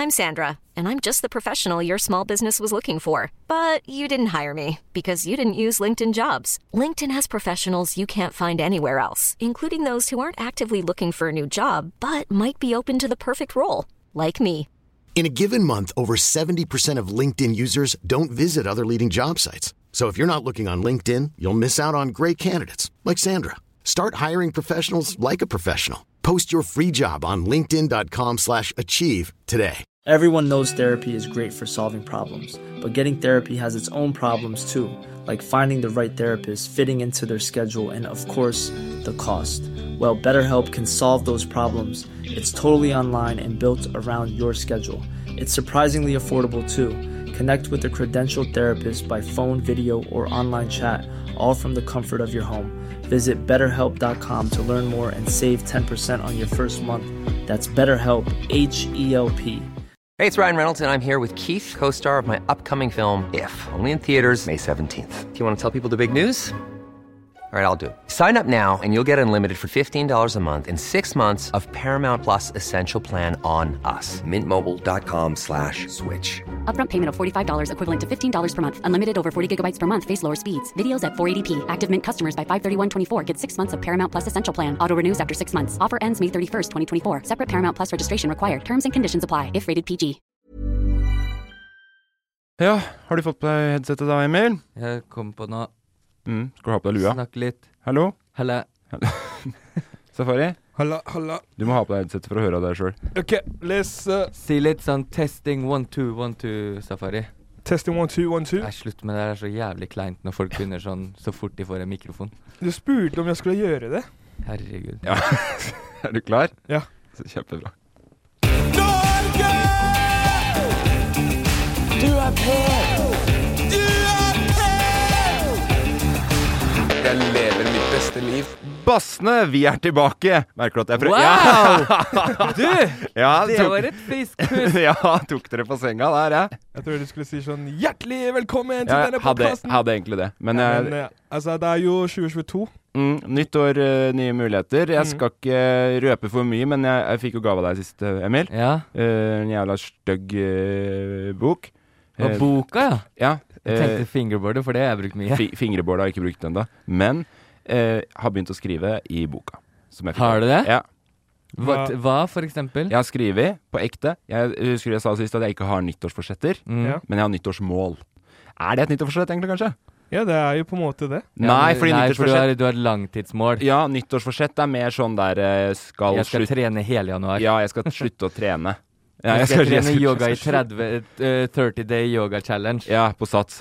I'm Sandra, and I'm just the professional your small business was looking for. But you didn't hire me because you didn't use LinkedIn Jobs. LinkedIn has professionals you can't find anywhere else, including those who aren't actively looking for a new job, but might be open to the perfect role, like me. In a given month, over 70% of LinkedIn users don't visit other leading job sites. So if you're not looking on LinkedIn, you'll miss out on great candidates like Sandra. Start hiring professionals like a professional. Post your free job on linkedin.com/achieve today. Everyone knows therapy is great for solving problems, but getting therapy has its own problems too, like finding the right therapist, fitting into their schedule, and of course, the cost. Well, BetterHelp can solve those problems. It's totally online and built around your schedule. It's surprisingly affordable too. Connect with a credentialed therapist by phone, video, or online chat, all from the comfort of your home. Visit BetterHelp.com to learn more and save 10% on your first month. That's BetterHelp, H-E-L-P. Hey, it's Ryan Reynolds, and I'm here with Keith, co-star of my upcoming film, If, only in theaters May 17th. Do you want to tell people the big news? All right, I'll do it. Sign up now and you'll get unlimited for $15 a month and 6 months of Paramount Plus Essential Plan on us. MintMobile.com/switch. Upfront payment of $45 equivalent to $15 per month. Unlimited over 40 gigabytes per month. Face lower speeds. Videos at 480p. Active Mint customers by 531.24 get 6 months of Paramount Plus Essential Plan. Auto renews after 6 months. Offer ends May 31st, 2024. Separate Paramount Plus registration required. Terms and conditions apply if rated PG. Ja, har du fått på deg headsetet da, Emil? Jeg kom på noe. Skal du ha på deg lua? Snakk litt. Hallo? Halla. Safari? Halla. Du må ha på deg headsetet for å høre deg selv. Ok, les Si litt sånn testing 1, 2, 1, 2, Safari. Testing 1, 2, 1, 2. Nei, slutt med det, det er så jævlig kleint når folk begynner sånn så fort de får en mikrofon. Du spurte om jeg skulle gjøre det. Herregud. Ja, er du klar? Ja. Kjempebra. Norge! Du er på! Jeg lever mitt beste liv. Bassene, vi er tilbake! Merker du at jeg Wow! Du! Ja, det var et fiskpust. Ja, tok dere på senga der, ja? Jeg tror du skulle si sånn, hjertelig velkommen til denne podcasten. Hadde egentlig det. Men, altså, det er jo 2022. Nytt år, nye muligheter. Jeg skal ikke røpe for mye, men jeg fikk jo gave av deg sist, Emil. Ja. En jævla stygg bok. Og boka, ja? Ja. Jeg tenkte fingerboardet, for det har jeg brukt mye. Fingerboardet har jeg ikke brukt enda. Men har begynt å skrive i boka. Har du det? Ja. Hva for eksempel? Jeg har skrevet på ekte. Jeg husker jeg sa sist at jeg ikke har nyttårsforsetter, men jeg har nyttårsmål. Er det et nyttårsforsett egentlig, kanskje? Ja, det er jo på en måte det. Nei, fordi nyttårsforsett... du har langtidsmål. Ja, nyttårsforsett er mer sånn der jeg skal trene hele januar. Ja, jeg skal slutte å trene. Ja, jeg skal trene yoga i 30-day yoga challenge. Ja, på sats.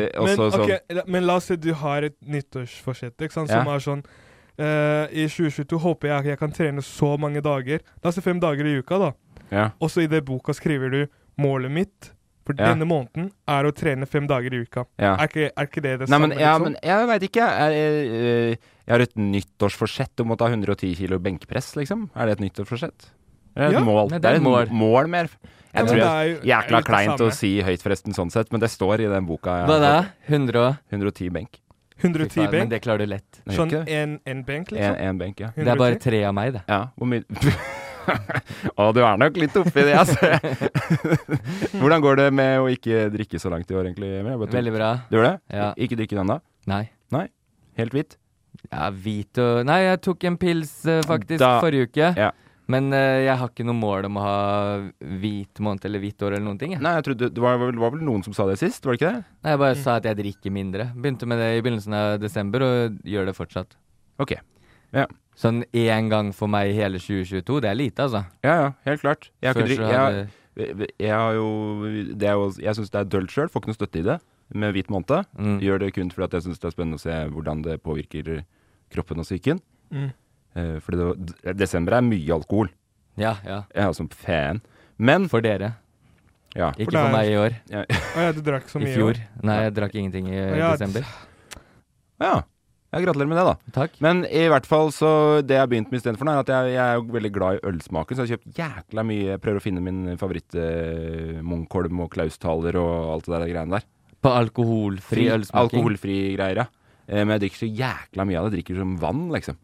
Men la oss si du har et nyttårsforsett, ikke sant, som er sånn i 2022 håper jeg kan trene så mange dager. La oss si 5 dager i uka da. Ja. Og så i det boka skriver du målet mitt for denne måneden er å trene 5 dager i uka. Ja. Er ikke det Nei, samme? Men jeg vet ikke. Jeg har et nyttårsforsett om å ta 110 kilo benkpress, liksom. Er det et nyttårsforsett? Det er et mål. Det er et mål mer. Jeg tror det er jækla kleint å si høyt forresten sånn sett, men det står i den boka. Hva da? 110 benk. 110 benk? Men det klarer du lett. Sånn en benk, liksom? En benk, ja. Det er bare 3 av meg, det. Ja, hvor mye... du er nok litt oppi det, altså. Hvordan går det med å ikke drikke så langt i år, egentlig? Veldig bra. Du gjør det? Ja. Ikke drikke den da? Nei. Helt hvit? Ja, hvit og... Nei, jeg tok en pils faktisk forrige uke. Ja. Men jeg har ikke noe mål om å ha hvit måned eller hvit år eller noen ting. Nei, jeg trodde, det var vel noen som sa det sist, var det ikke det? Nei, jeg bare sa at jeg drikker mindre. Begynte med det i begynnelsen av desember, og gjør det fortsatt. Ok, ja. Sånn 1 gang for meg i hele 2022, det er lite, altså. Ja, helt klart. Jeg synes det er dølt selv, får ikke noe støtte i det, med hvit måned. Gjør det kun fordi at jeg synes det er spennende å se hvordan det påvirker kroppen og psyken. Fordi desember er mye alkohol. Ja. Jeg er som fan. Men for dere. Ja. Ikke for meg i år. Ja, du drakk så mye i fjor. Nei, jeg drakk ingenting i desember. Ja, jeg gratulerer med det da. Takk. Men i hvert fall så det jeg har begynt med i stedet for nå er at jeg er jo veldig glad i ølsmaken, så jeg har kjøpt jækla mye. Jeg prøver å finne min favoritt Munkholm og Klausthaler og alt det der greiene der. På alkoholfri ølsmaking? Alkoholfri greier, ja. Men jeg drikker så jækla mye av det. Jeg drikker som vann, liksom.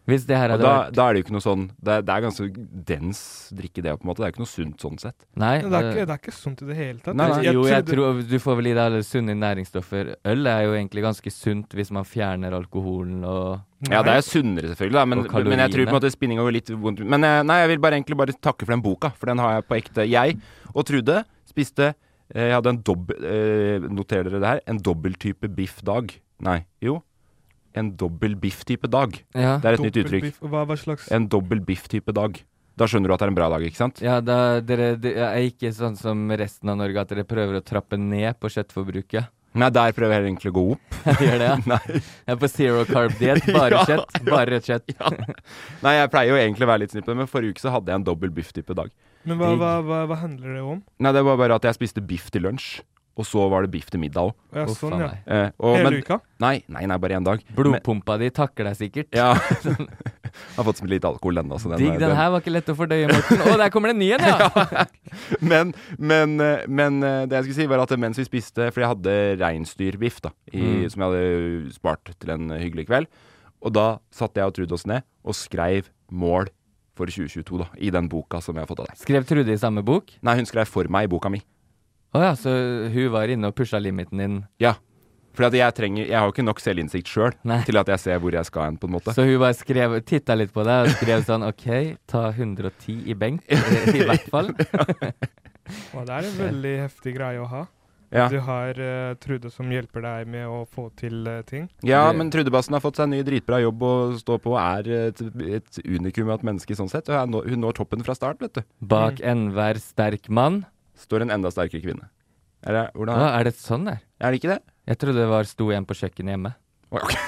Hvis det her hadde vært... Da det jo ikke noe sånn, det ganske dens drikke det på en måte, det jo ikke noe sunt sånn sett. Nei. Det er ikke sunt i det hele tatt. Nei. Jeg tror du får vel i deg alle sunne næringsstoffer. Øl jo egentlig ganske sunt hvis man fjerner alkoholen og... Ja, det sunnere selvfølgelig da, men jeg tror på en måte spinning går litt vondt. Men jeg vil egentlig bare takke for den boka, for den har jeg på ekte. Jeg og Trude spiste, jeg hadde noterer dere det her, en dobbelttype biff-dag. Nei, jo. En dobbel biff-type dag. Ja. Det et nytt uttrykk. Hva slags? En dobbel biff-type dag. Da skjønner du at det en bra dag, ikke sant? Ja, dere ikke sånn som resten av Norge, at dere prøver å trappe ned på kjøttforbruket. Nei, der prøver jeg egentlig å gå opp. Gjør det, ja? Nei. Jeg på zero carb diet, bare kjøtt, bare rødt kjøtt. Ja. Nei, jeg pleier jo egentlig å være litt snipp, men forrige uke så hadde jeg en dobbel biff-type dag. Men hva handler det om? Nei, det var bare at jeg spiste biff til lunsj. Og så var det biff til middag også. Ja, sånn, ja. Hele uka? Nei, bare en dag. Blodpumpa di takker deg sikkert. Ja. Jeg har fått litt alkohol ennå. Digg, den her var ikke lett å fordøye, Morten. Der kommer det en ny en, ja! Men det jeg skulle si var at mens vi spiste, for jeg hadde reinsdyrbiff da, som jeg hadde spart til en hyggelig kveld, og da satte jeg og Trude oss ned og skrev mål for 2022 da, i den boka som jeg har fått av deg. Skrev Trude i samme bok? Nei, hun skrev for meg i boka mi. Ja, så hun var inne og pusha limiten din? Ja, for jeg har jo ikke nok selvinnsikt selv til at jeg ser hvor jeg skal hen på en måte. Så hun bare tittet litt på deg og skrev sånn, ok, ta 110 i benk, i hvert fall. Det en veldig heftig greie å ha. Ja. Du har Trude som hjelper deg med å få til ting. Ja, men Trudebassen har fått seg en ny dritbra jobb å stå på, et unikum av et menneske sånn sett. Hun når toppen fra start, vet du. Bak enhver sterk mann står en enda sterkere kvinne. Er det sånn der? Er det ikke det? Jeg trodde det sto en på kjøkkenet hjemme. Okay.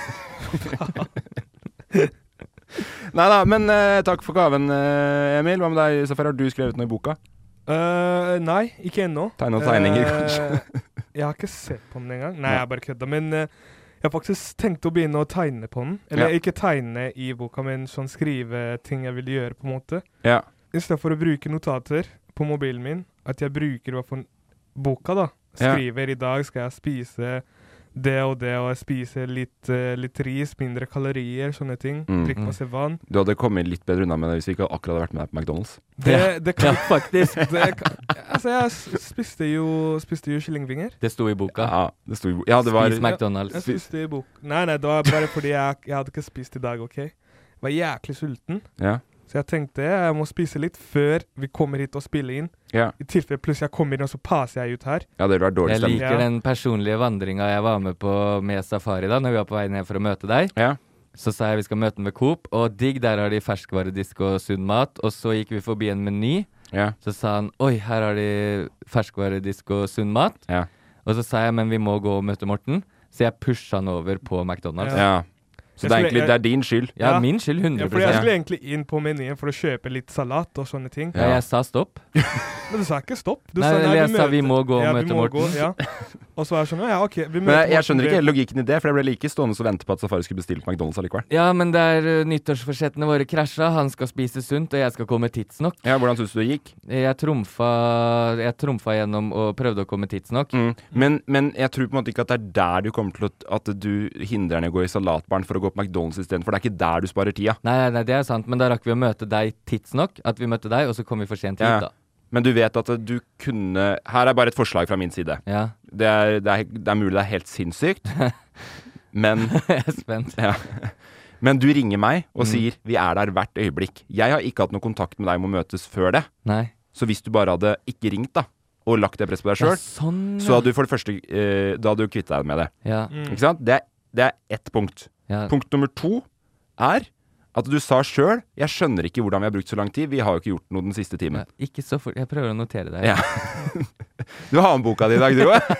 Neida, men takk for gaven, Emil. Hva med deg, Safar? Har du skrevet noe i boka? Nei, ikke ennå. Tegn og tegninger, kanskje? Jeg har ikke sett på den engang. Nei, jeg bare kødda. Men jeg har faktisk tenkt å begynne å tegne på den. Eller ikke tegne i boka, men sånn skrive ting jeg vil gjøre, på en måte. Ja. I stedet for å bruke notater på mobilen min, at jeg bruker hva for boka da. Skriver i dag skal jeg spise det, og jeg spiser litt ris, mindre kalorier, sånne ting. Drikke masse vann. Du hadde kommet litt bedre unna med det hvis vi ikke akkurat hadde vært med deg på McDonald's. Det kan faktisk. Altså, jeg spiste jo kyllingvinger. Det sto i boka. Ja, det sto i boka. Ja, det var... Spis McDonald's. Jeg spiste i boka. Nei, det var bare fordi jeg hadde ikke spist i dag, ok? Jeg var jæklig sulten. Ja. Så jeg tenkte, jeg må spise litt før vi kommer hit og spiller inn. Ja. I tilfelle plutselig jeg kommer inn, og så passer jeg ut her. Ja, det var dårlig stemme. Jeg liker den personlige vandringen jeg var med på med Safari da, når vi var på vei ned for å møte deg. Ja. Så sa jeg vi skal møte med Coop, og digg, der har de ferskvaredisk og sunn mat. Og så gikk vi forbi en meny. Ja. Så sa han, oi, her har de ferskvaredisk og sunn mat. Ja. Og så sa jeg, men vi må gå og møte Morten. Så jeg pusha han over på McDonald's. Ja. Så det er din skyld? Ja, min skyld, 100%. Ja, for jeg skulle egentlig inn på menyen for å kjøpe litt salat og sånne ting. Ja, jeg sa stopp. Men du sa ikke stopp. Du sa jeg sa vi må gå og møte Morten. Ja. Og så sånn, ja, ok, vi møter Men jeg Morten. skjønner ikke logikken i det, for jeg ble like stående og vente på at Safari skulle bestille på McDonald's allikevel. Ja, men der nyttårsforsettene våre krasja, han skal spise sunt, og jeg skal komme tidsnok. Ja, hvordan synes du det gikk? Jeg trumfa gjennom og prøvde å komme tidsnok. Men jeg tror på en måte ikke at det der du kommer til at du hindrer deg å gå i salatbaren for å gå på McDonald's i stedet, for det er ikke der du sparer tida. Nei, det er sant, men da rakk vi å møte deg tidsnok, at vi møtte deg, og så kom vi for sent hit da. Men du vet at du kunne... Her er bare et forslag fra min side. Ja. Det er mulig det er helt sinnssykt, men... Jeg er spent. Ja. Men du ringer meg og sier, vi er der hvert øyeblikk. Jeg har ikke hatt noe kontakt med deg om å møtes før det. Nei. Så hvis du bare hadde ikke ringt da, og lagt det press på deg selv, så hadde du for det første, da hadde du kvittet deg med det. Ja. Ikke sant? Det er ett punkt. Ja. Punkt nummer 2 er... At du sa selv, jeg skjønner ikke hvordan vi har brukt så lang tid, vi har jo ikke gjort noe den siste timen. Ja, ikke så fort, jeg prøver å notere deg. Ja. Du har med boka di i dag, du også?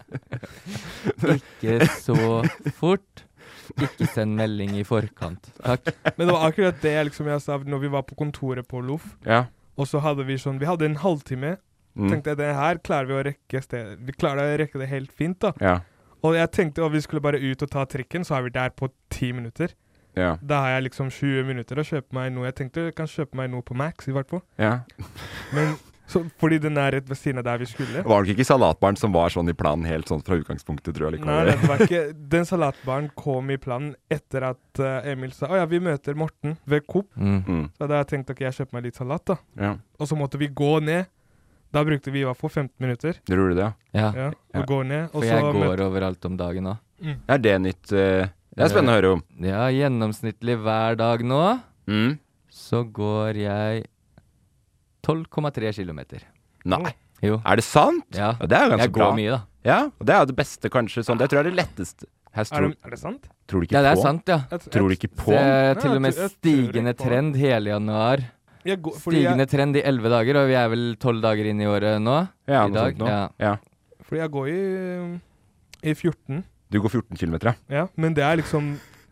Ikke så fort. Ikke send melding i forkant. Takk. Men det var akkurat det liksom jeg sa når vi var på kontoret på Loff. Ja. Og så hadde vi sånn, vi hadde en halvtime. Tenkte jeg, det her klarer vi å rekke stedet. Vi klarer å rekke det helt fint da. Ja. Og jeg tenkte at vi skulle bare ut og ta trikken, så er vi der på 10 minutter. Ja. Da har jeg liksom 20 minutter å kjøpe meg noe. Jeg tenkte jeg kan kjøpe meg noe på Max i hvert fall. Ja. Men Så, fordi den rett ved siden av der vi skulle. Var det ikke salatbaren som var sånn i planen helt sånn fra utgangspunktet, tror jeg? Nei, det var ikke. Den salatbaren kom i planen etter at Emil sa, vi møter Morten ved Coop. Så da tenkte jeg kjøpte meg litt salat da. Ja. Og så måtte vi gå ned. Da brukte vi i hvert fall 15 minutter. Det gjorde det, ja. Og gå ned. Og for jeg går overalt om dagen nå. Er det nytt? Det er spennende å høre om. Ja, gjennomsnittlig hver dag nå, så går jeg 12,3 kilometer. Nei. Jo. Er det sant? Ja. Det er jo ganske bra. Jeg går mye da. Ja, og det er jo det beste kanskje. Sånn. Det tror jeg er det letteste. Er det sant? Tror du ikke på? Ja, det er sant, ja. Tror du ikke på? Det er til og med stigende trend hele januar. Stigende trend i 11 dager, og vi er vel 12 dager inn i året nå. Ja, i dag. Ja. Fordi jeg går i 14. Du går 14 kilometer, ja. Ja, men det er liksom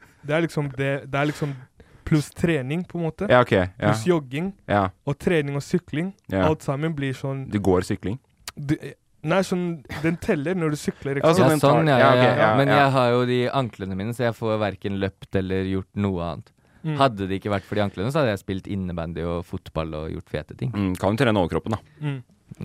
pluss trening, på en måte. Ja, ok. Ja. Pluss jogging, og trening og sykling. Ja. Alt sammen blir sånn... Du går sykling? Nei, sånn, den teller når du sykler. Ikke sant? Ja, sånn, ja. Men jeg har jo de anklene mine, så jeg får hverken løpt eller gjort noe annet. Hadde det ikke vært for de anklene, så hadde jeg spilt innebandy og fotball og gjort fete ting. Kan du trene overkroppen, da?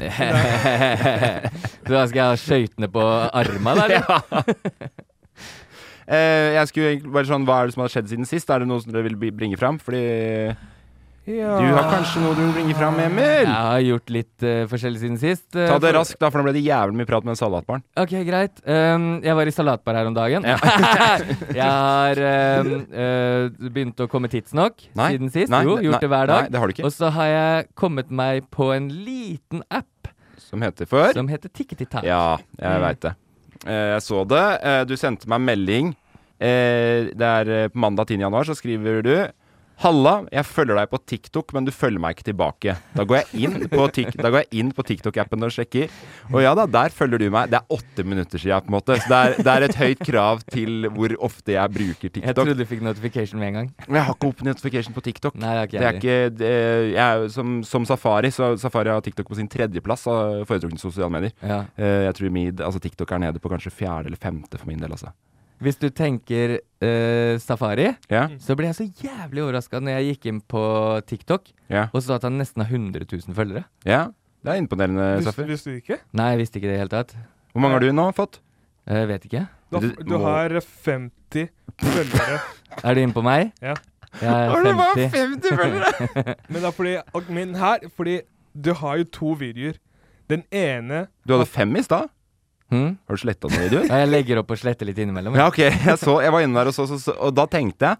Så da skal jeg ha skøytene på armen, eller? Ja. Jeg skulle egentlig bare sånn, hva er det som har skjedd siden sist? Er det noe som dere vil bringe fram? Fordi du har kanskje noe du vil bringe fram, Emil? Jeg har gjort litt forskjellig siden sist. Ta det raskt da, for nå ble det jævlig mye prat med en salatbaren. Ok, greit. Jeg var i salatbar her om dagen. Ja. Jeg har begynt å komme tidsnok siden sist. Gjort det hver dag. Nei, det har du ikke. Og så har jeg kommet meg på en liten app. Som heter Tikketitak. Ja, jeg vet det. Jeg så det. Du sendte meg en melding. Det er på mandag 10. januar, så skriver du: Halla, jeg følger deg på TikTok, men du følger meg ikke tilbake. Da går jeg inn på TikTok-appen og sjekker. Og ja da, der følger du meg. Det er 8 minutter siden, på en måte. Så det er et høyt krav til hvor ofte jeg bruker TikTok. Jeg trodde du fikk notification med en gang. Men jeg har ikke opp notification på TikTok. Nei, det er ikke jeg er jo som Safari, så Safari har TikTok på sin 3. plass av foretrukne sosiale medier. Ja. Jeg tror TikTok er nede på kanskje 4. eller 5. for min del, altså. Hvis du tenker Safari, så ble jeg så jævlig overrasket når jeg gikk inn på TikTok, og så at han nesten har 100 000 følgere. Ja, det er imponerende, Safari. Visste du ikke? Nei, jeg visste ikke det i hele tatt. Hvor mange har du nå fått? Vet ikke. Du har 50 følgere. Er du inne på meg? Ja. Jeg er 50. Det var 50 følgere! Men da fordi du har jo 2 videoer. Den ene... Du hadde 5 i stad? Har du slettet noen videoer? Ja, jeg legger opp og sletter litt innimellom. Ja, ok. Jeg var inne der og da tenkte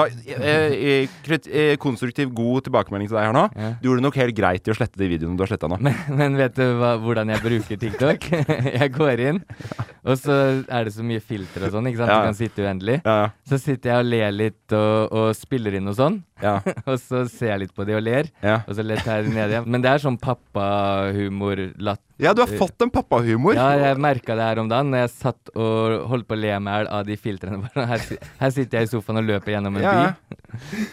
jeg konstruktiv, god tilbakemelding til deg her nå. Ja. Du gjorde nok helt greit i å slette de videoene du har slettet nå. Men vet du hvordan jeg bruker TikTok? Jeg går inn, og så er det så mye filter og sånn, ikke sant? Du kan sitte uendelig. Ja. Så sitter jeg og ler litt og spiller inn og sånn. Ja. Og så ser jeg litt på de og ler, og så tar jeg det ned igjen. Men det er sånn pappahumor, Ja, du har fått en pappahumor. Ja, jeg merket det her om dagen når jeg satt og holdt på å le meg av de filtrene. Her sitter jeg i sofaen og løper gjennom en by.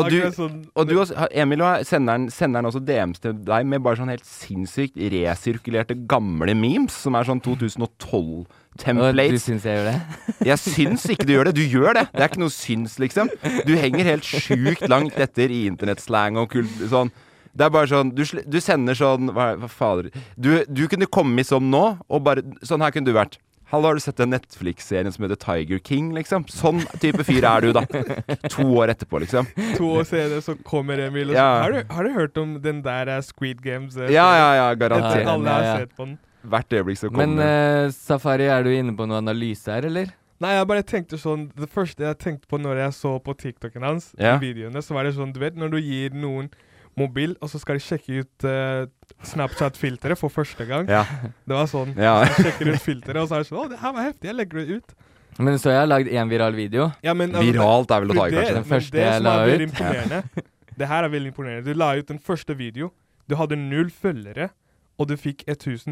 Og du Emil, sender også DMs til deg med bare sånn helt sinnssykt resirkulerte gamle memes, som er sånn 2012-templates. Og du syns jeg gjør det? Jeg syns ikke du gjør det. Du gjør det. Det er ikke noe syns, liksom. Du henger helt sjukt langt etter i internettslang og sånn. Det er bare sånn, du sender sånn, hva fader, du kunne komme i sånn nå, og bare, sånn her kunne du vært. Hallo, har du sett den Netflix-serien som heter Tiger King, liksom? Sånn type fyr er du da. 2 år etterpå, liksom. 2 år senere så kommer Emil og har du hørt om den der Squid Games? Ja, garantert. Alle har sett på den. Hvert øyeblikk så kommer. Men Safari, er du inne på noen analyse her, eller? Nei, jeg bare tenkte sånn, det første jeg tenkte på når jeg så på TikToken hans, videoene, så var det sånn, du vet, når du gir noen mobil, og så skal de sjekke ut Snapchat-filteret for første gang. Ja. Det var sånn. Ja. Jeg sjekker ut filteret, og så er det sånn, det her var heftig, jeg legger det ut. Men så jeg har lagd en viral video. Ja, men, viralt er vel å ta i, kanskje. Den første jeg la ut. Det her er veldig imponerende. Du la ut den første video, du hadde 0 følgere, og du fikk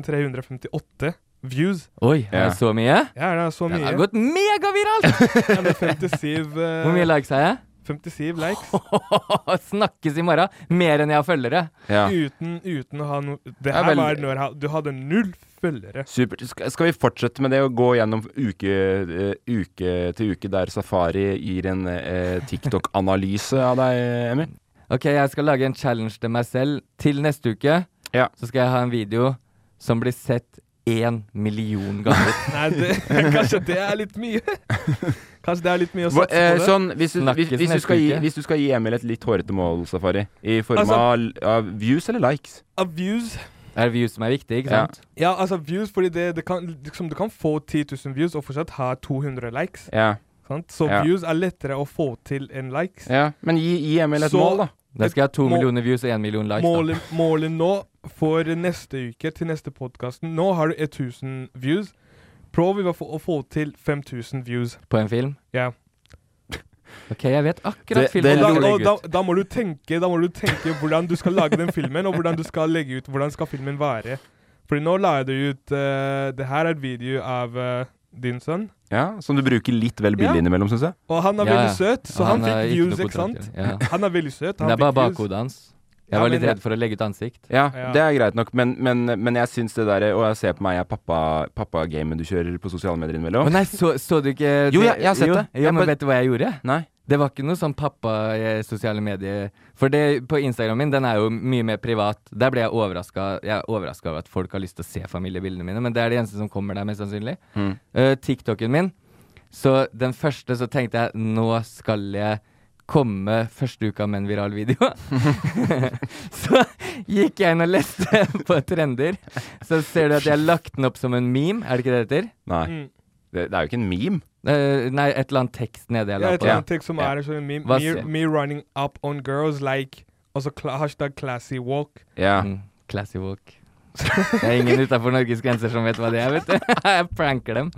1358 views. Oi, er det så mye? Ja, det er så mye. Det har gått megaviralt! Ja, det er 57... Hvor mye likes har jeg? 57 likes. Snakkes i morgen. Mer enn jeg har følgere. Ja. Uten å ha noe... Det her var når du hadde 0 følgere. Supert. Skal vi fortsette med det å gå gjennom uke til uke der Safari gir en TikTok-analyse av deg, Emil? Ok, jeg skal lage en challenge til meg selv til neste uke. så skal jeg ha en video som blir sett 1 million ganger. Nei, kanskje det litt mye. Kanskje det litt mye å satse på det. Sånn, hvis du skal gi Emil et litt hårete mål, Safari, i form av views eller likes? Av views. Views som viktig, ikke sant? Ja, altså views, fordi det kan, liksom, du kan få 10 000 views og fortsatt ha 200 likes. Ja. Sant? Så views lettere å få til enn likes. Ja, men gi Emil et mål, da. Da skal jeg ha 2 millioner views og 1 million likes. Målet nå for neste uke til neste podcasten, nå har du 1000 views. Prøv å få til 5000 views. På en film? Ja. Ok, jeg vet akkurat filmen. Da må du tenke hvordan du skal lage den filmen, og hvordan du skal legge ut, hvordan skal filmen være. Fordi nå la jeg det ut, det her et video av din sønn. Ja, som du bruker litt vel billig innimellom, synes jeg. Og han veldig søt, så han fikk views, ikke sant? Ja. Han veldig søt. Det bare bakhodet hans. Jeg var litt redd for å legge ut ansikt. Ja, det greit nok, men jeg synes det der, og jeg ser på meg, pappa-gamen du kjører på sosiale medier innimellom. Nei, så du ikke... Jo, jeg har sett det. Ja, men vet du hva jeg gjorde? Nei. Det var ikke noe sånn pappa-sosiale medier. For det på Instagram min, den jo mye mer privat. Der ble jeg overrasket. Jeg overrasket over at folk har lyst til å se familiebildene mine, men det det eneste som kommer der, mest sannsynlig. TikToken min. Så den første så tenkte jeg, nå skal jeg komme første uka med en viral video. Så gikk jeg inn og leste på trender. Så ser du at jeg har lagt den opp som en meme. Det ikke det heter? Nei. Det jo ikke en meme. Nei, et eller annet tekst nede jeg la på. Et eller annet tekst som en sånn meme. Me running up on girls like, også hashtag classy walk. Ja. Classy walk. Det ingen utenfor Norges grenser som vet hva det vet du. Jeg pranker dem.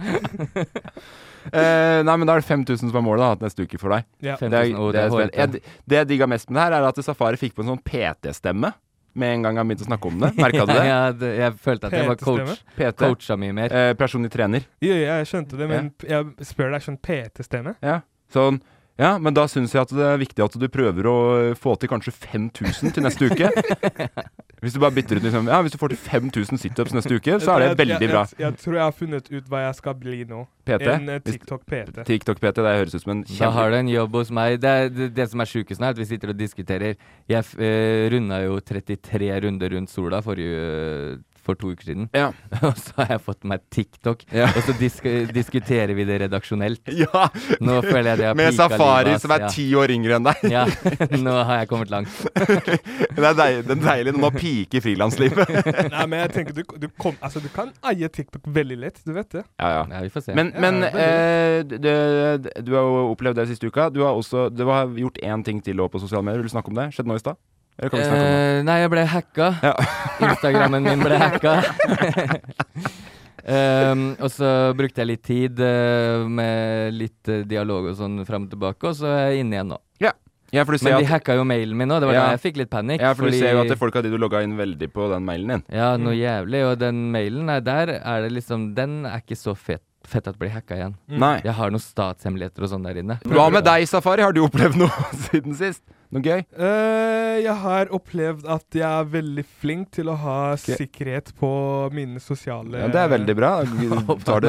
Nei, men da det 5000 som målet da, neste uke for deg. Ja. Det jeg digget mest med det her at Safari fikk på en sånn PT-stemme med en gang han begynte å snakke om det. Merket du det? Ja, jeg følte at jeg var coachet mye mer. Personlig trener. Ja, jeg skjønte det, men jeg spør deg sånn PT-stemme. Ja, sånn. Ja, men da synes jeg at det viktig at du prøver å få til kanskje 5000 til neste uke. Hvis du bare bytter ut liksom, hvis du får til 5000 sit-ups neste uke, så det veldig bra. Jeg tror jeg har funnet ut hva jeg skal bli nå. PT? En TikTok-PT. TikTok-PT, det høres ut som en kjempe... Da har du en jobb hos meg. Det som sjukest nå, at vi sitter og diskuterer. Jeg rundet jo 33 runder rundt sola for 2 uker siden. Ja. Og så har jeg fått meg TikTok. Ja. Og så diskuterer vi det redaksjonelt. Ja. Nå føler jeg det har med Safari livet, som 10 år yngre enn deg. Ja, nå har jeg kommet langt. Det deilig når man piker frilanslivet. Nei, men jeg tenker du kan eie TikTok veldig lett, du vet det. Ja, vi får se. Men du har jo opplevd det siste uka. Du har gjort en ting til på sosiale medier. Vil du snakke om det? Skjedde nå i sted? Nei, jeg ble hacka. Ja. Instagrammen min ble hacka. Og så brukte jeg litt tid med litt dialog og sånn frem og tilbake, og så jeg inne igjen nå. Ja, men de hacka jo mailen min nå, det var da jeg fikk litt panikk. Ja, for du ser jo at folk hadde logget inn veldig på den mailen din. Ja, noe jævlig, og den mailen der det liksom, den ikke så fett at bli hacka igjen. Nei. Jeg har noen statshemmeligheter og sånn der inne. Hva med deg, Safari? Har du opplevd noe siden sist? Noe gøy? Jeg har opplevd at jeg veldig flink til å ha sikkerhet på mine sosiale... Ja, det veldig bra. Tar det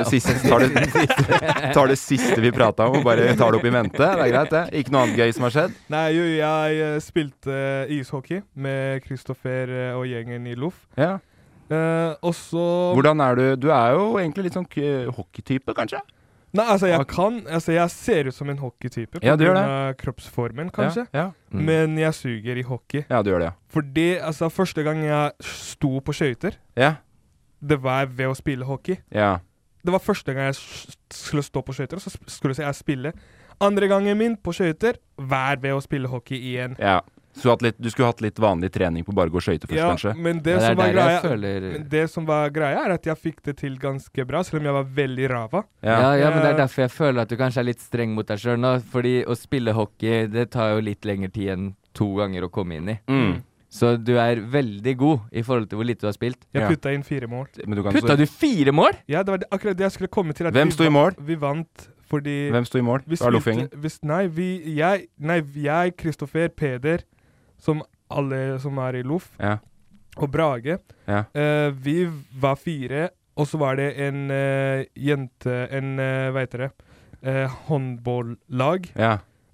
siste vi pratet om, og bare tar det opp i mente. Det greit, det. Ikke noe annet gøy som har skjedd? Nei, jeg spilte ishockey med Kristoffer og gjengen i Loff. Ja. Og så... Hvordan du? Du jo egentlig litt sånn hockeytype, kanskje? Nei, jeg ser ut som en hockeytype på grunn av kroppsformen, kanskje. Ja. Men jeg suger i hockey. Ja, du gjør det, ja. Fordi, første gang jeg sto på skøyter, det var ved å spille hockey. Ja. Det var første gang jeg skulle stå på skøyter, og så skulle jeg spille. Andre gangen min på skøyter var ved å spille hockey igjen. Ja. Så du skulle hatt litt vanlig trening på bare å gå skøyter først, kanskje? Men det som var greia at jeg fikk det til ganske bra, selv om jeg var veldig rava. Ja, men det derfor jeg føler at du kanskje litt streng mot deg selv nå, fordi å spille hockey, det tar jo litt lengre tid enn 2 ganger å komme inn i. Så du veldig god i forhold til hvor lite du har spilt. Jeg putta inn 4 mål. Putta du 4 mål? Ja, det var akkurat det jeg skulle komme til. Hvem sto i mål? Vi vant fordi... Hvem sto i mål? Fra Loffingen? Jeg, Kristoffer, Peder, som alle som i Loff, og Brage. Ja. Vi var 4, og så var det en jente, håndballlag. Ja.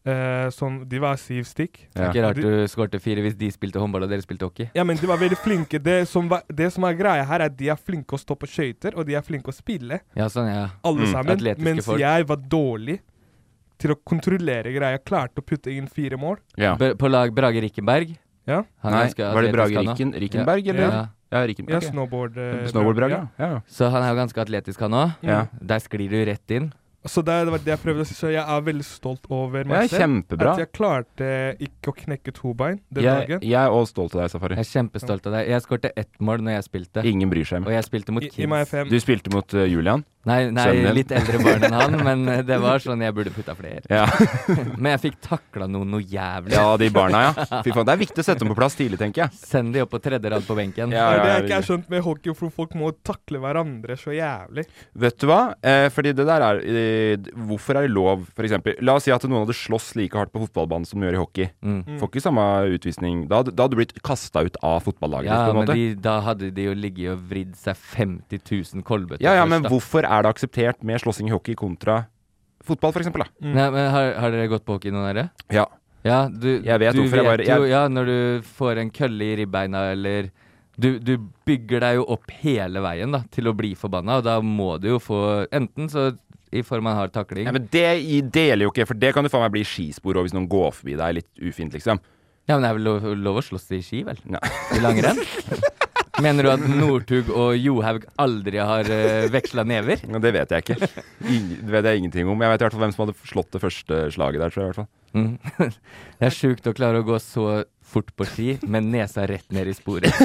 de var 7 stykk. Det ikke rart du skårte 4 hvis de spilte håndball og dere spilte hockey. Ja, men de var veldig flinke. Det som er greia her, de er flinke å stå på skøyter, og de er flinke å spille. Ja, sånn, ja. Alle sammen. Atletiske mens folk. jeg var dårlig til å kontrollere greia. Jeg klarte å putte inn 4 mål. Ja. På lag Brage Rickenberg? Ja. Nei, var det Brage Rickenberg, eller? Ja. Ja, Rickenberg. Ja, Snowboard-Brage, ja. Så han er jo ganske atletisk, han også. Ja. Der sklir du rett inn. Så det var det jeg prøvde å si, så jeg er veldig stolt over meg selv. Kjempebra. At jeg klarte ikke å knekke 2 bein den dagen. Jeg er også stolt av deg, Safari. Jeg er kjempestolt av deg. Jeg skårte 1 mål når jeg spilte. Ingen bryr seg. Og jeg spilte mot kids. Du spilte mot Julian? Nei, litt eldre barn enn han, men det var sånn jeg burde putta flere. Ja. Men jeg fikk takla noe jævlig. Ja, de barna, ja. Fy faen, det er viktig å sette dem på plass tidlig, tenker jeg. Send de opp på 3. rad på benken. Ja, det er ikke jeg skjønt med hockey, for folk må takle hverandre så jævlig. Vet du hva? Fordi det der hvorfor er det lov, for eksempel? La oss si at noen hadde slåss like hardt på fotballbanen som de gjør i hockey. Får ikke samme utvisning. Da hadde du blitt kastet ut av fotballaget. Ja, på en måte. Men da hadde de jo ligget og vridd seg 50 000 kolbøtter. Ja, men hvorfor er det akseptert med slåssing i hockey kontra fotball, for eksempel, da? Nei, men har dere gått på hockey noen av dere? Ja. Ja, jeg vet hvorfor ja, når du får en kølle i ribbeina, eller du bygger deg jo opp hele veien da, til å bli forbanna, og da må du jo få, enten så i form av en hard takling. Ja, men det gjelder jo ikke, for det kan du faen meg bli skispor, og hvis noen går forbi deg litt ufint, liksom. Ja, men det er vel lov å slåss i ski, vel? Nei. I langrenn? Mener du at Northug og Johaug aldri har vekslet never? Ja, det vet jeg ikke. Det vet jeg ingenting om. Jeg vet i hvert fall hvem som hadde slått det første slaget der, tror jeg i hvert fall. Det er sjukt å klare å gå så fort på ski, med nesa rett ned i sporet.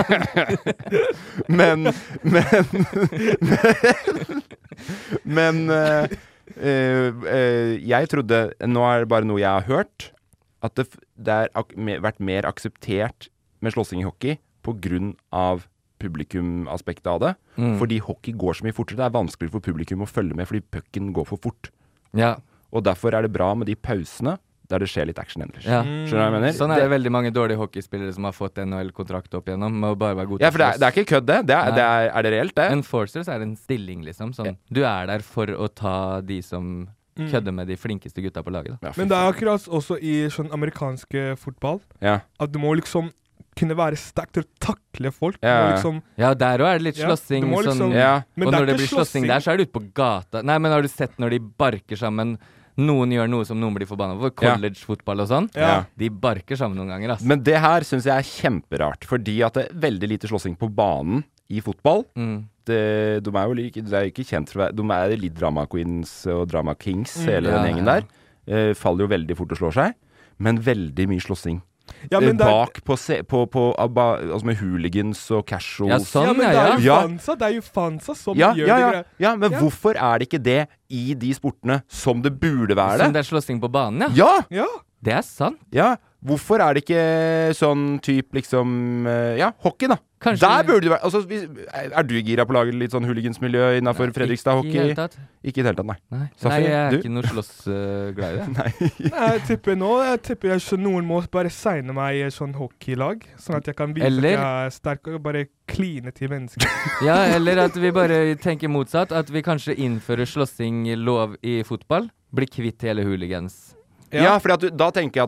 Men jeg trodde, nå er det bare noe jeg har hørt, at det er vært mer akseptert med slåssing i hockey på grunn av publikumaspektet av det. Fordi hockey går så mye fortere. Det er vanskelig for publikum å følge med, fordi pucken går for fort. Ja. Og derfor er det bra med de pausene der det skjer litt action ellers. Ja. Skjønner du hva jeg mener? Sånn er det veldig mange dårlige hockeyspillere som har fått NHL-kontrakt opp igjennom, med å bare være god til ja, for det er ikke kødd det. Er det reelt det? Enforcers er en stilling, liksom. Sånn. Du er der for å ta de som kødder med de flinkeste gutta på laget. Da. Ja, men det er akkurat også i sånn amerikanske fotball, at du må liksom kunne være sterk til å takle folk. Liksom, ja, der også er det litt slåssing. Liksom, og når det blir slåssing der, så er det ute på gata. Nei, men har du sett når de barker sammen? Noen gjør noe som noen blir forbannet for. College-fotball og sånn. De barker sammen noen ganger. Altså. Men det her synes jeg er kjemperart, fordi at det er veldig lite slåssing på banen i fotball. De er jo ikke kjent for å være, de er litt drama queens og drama kings, hele den gjengen der. Faller jo veldig fort og slår seg, men veldig mye slåssing. Ja, bak altså med hooligans og casuals. Ja, sånn, men det er jo fansa som gjør det. Ja, men hvorfor er det ikke det i de sportene som det burde være det? Som det er slåssing på banen, ja. Det er sant. Ja, hvorfor er det ikke sånn typ liksom hockey da? Kanskje. Der burde du være, altså, er du gira på å lage litt sånn hooligansmiljø innenfor Fredrikstad hockey? Ikke i hele tatt. Ikke i det hele tatt, nei. Nei, jeg er ikke noe slåssglad i det. Nei, jeg tipper noen må bare signe meg i et sånn hockeylag, sånn at jeg kan vise at jeg er sterk og bare kline til mennesker. Ja, eller at vi bare tenker motsatt, at vi kanskje innfører slåssing lov i fotball, blir kvitt hele hooligans. Ja, for da tenker jeg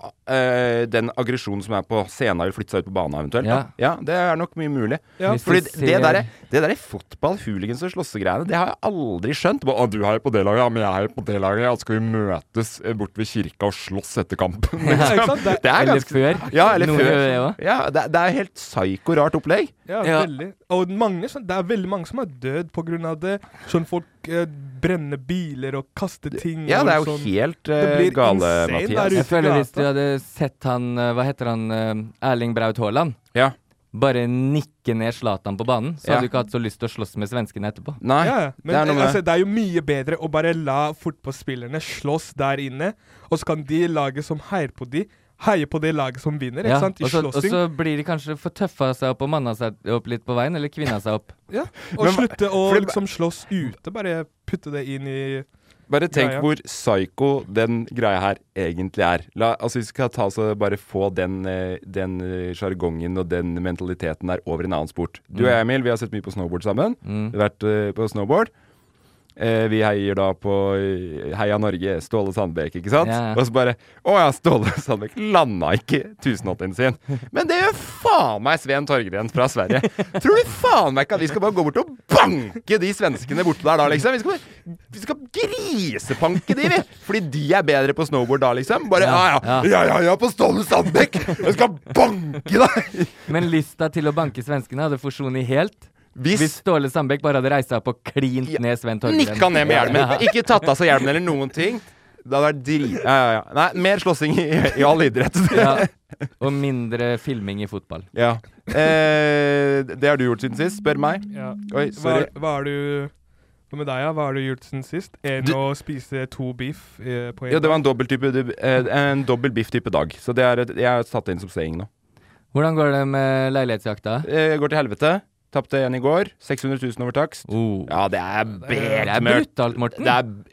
at den aggresjonen som er på scenen vil flytte seg ut på banen eventuelt. Ja, det er nok mye mulig. Ja. Fordi det der fotball, hooligans og slåssegreiene, det har jeg aldri skjønt. Du er jo på det laget, ja, men jeg er jo på det laget. Ja, skal vi møtes bort ved kirka og slåss etter kampen? Det er eller før. Ja, eller før. Ja, det er helt psyko rart opplegg. Ja, veldig. Og det er veldig mange som er død på grunn av det. Sånn folk brenner biler og kaster ting. Ja, det er jo helt gale, Mathias. Jeg føler hvis du hadde sett han, hva heter han, Erling Braut Haaland? Ja. Bare nikke ned Zlatan på banen, så hadde du ikke hatt så lyst til å slåss med svenskene etterpå. Nei, men det er jo mye bedre å bare la fotballspillerne slåss der inne, og så kan de laget som heier på det laget som vinner, ikke sant? Og så blir de kanskje for tøffa seg opp og manna seg opp litt på veien, eller kvinna seg opp. Ja, og slutte å liksom slåss ute, bare putte det inn i... Bare tenk hvor psyko den greia her egentlig er. Altså vi skal bare få den jargongen og den mentaliteten der over en annen sport. Du og jeg, Emil, vi har sett mye på snowboard sammen. Vi har vært på snowboard. Vi heier da på Heia Norge, Ståle Sandbekk, ikke sant? Og så bare, Ståle Sandbekk landa ikke 1080-en sin. Men det gjør faen meg Sven Torgren fra Sverige. Tror du faen meg ikke at vi skal bare gå bort og banke de svenskene borte der da, liksom? Vi skal grisepanke de, vi! Fordi de er bedre på snowboard da, liksom. Bare, ja, på Ståle Sandbekk! Jeg skal banke deg! Men lista til å banke svenskene hadde forsvunnet helt. Hvis Ståle Sandbekk bare hadde reist seg opp og klint ned Sven Torgren. Nikka ned med hjelmen. Ikke tatt av seg hjelmen eller noen ting. Det hadde vært drit. Ja. Nei, mer slåssing i all idrett. Og mindre filming i fotball. Ja. Det har du gjort siden sist, spør meg. Ja. Oi, sorry. Hva med deg, ja? Hva har du gjort siden sist? Å spise 2 biff på en dag? Ja, det var en dobbel biff-type dag. Så jeg har satt det inn som saying nå. Hvordan går det med leilighetsjakta? Går til helvete. Tappte en i går. 600 000 over takst. Ja, det er bekmørkt. Det er brutalt, Morten.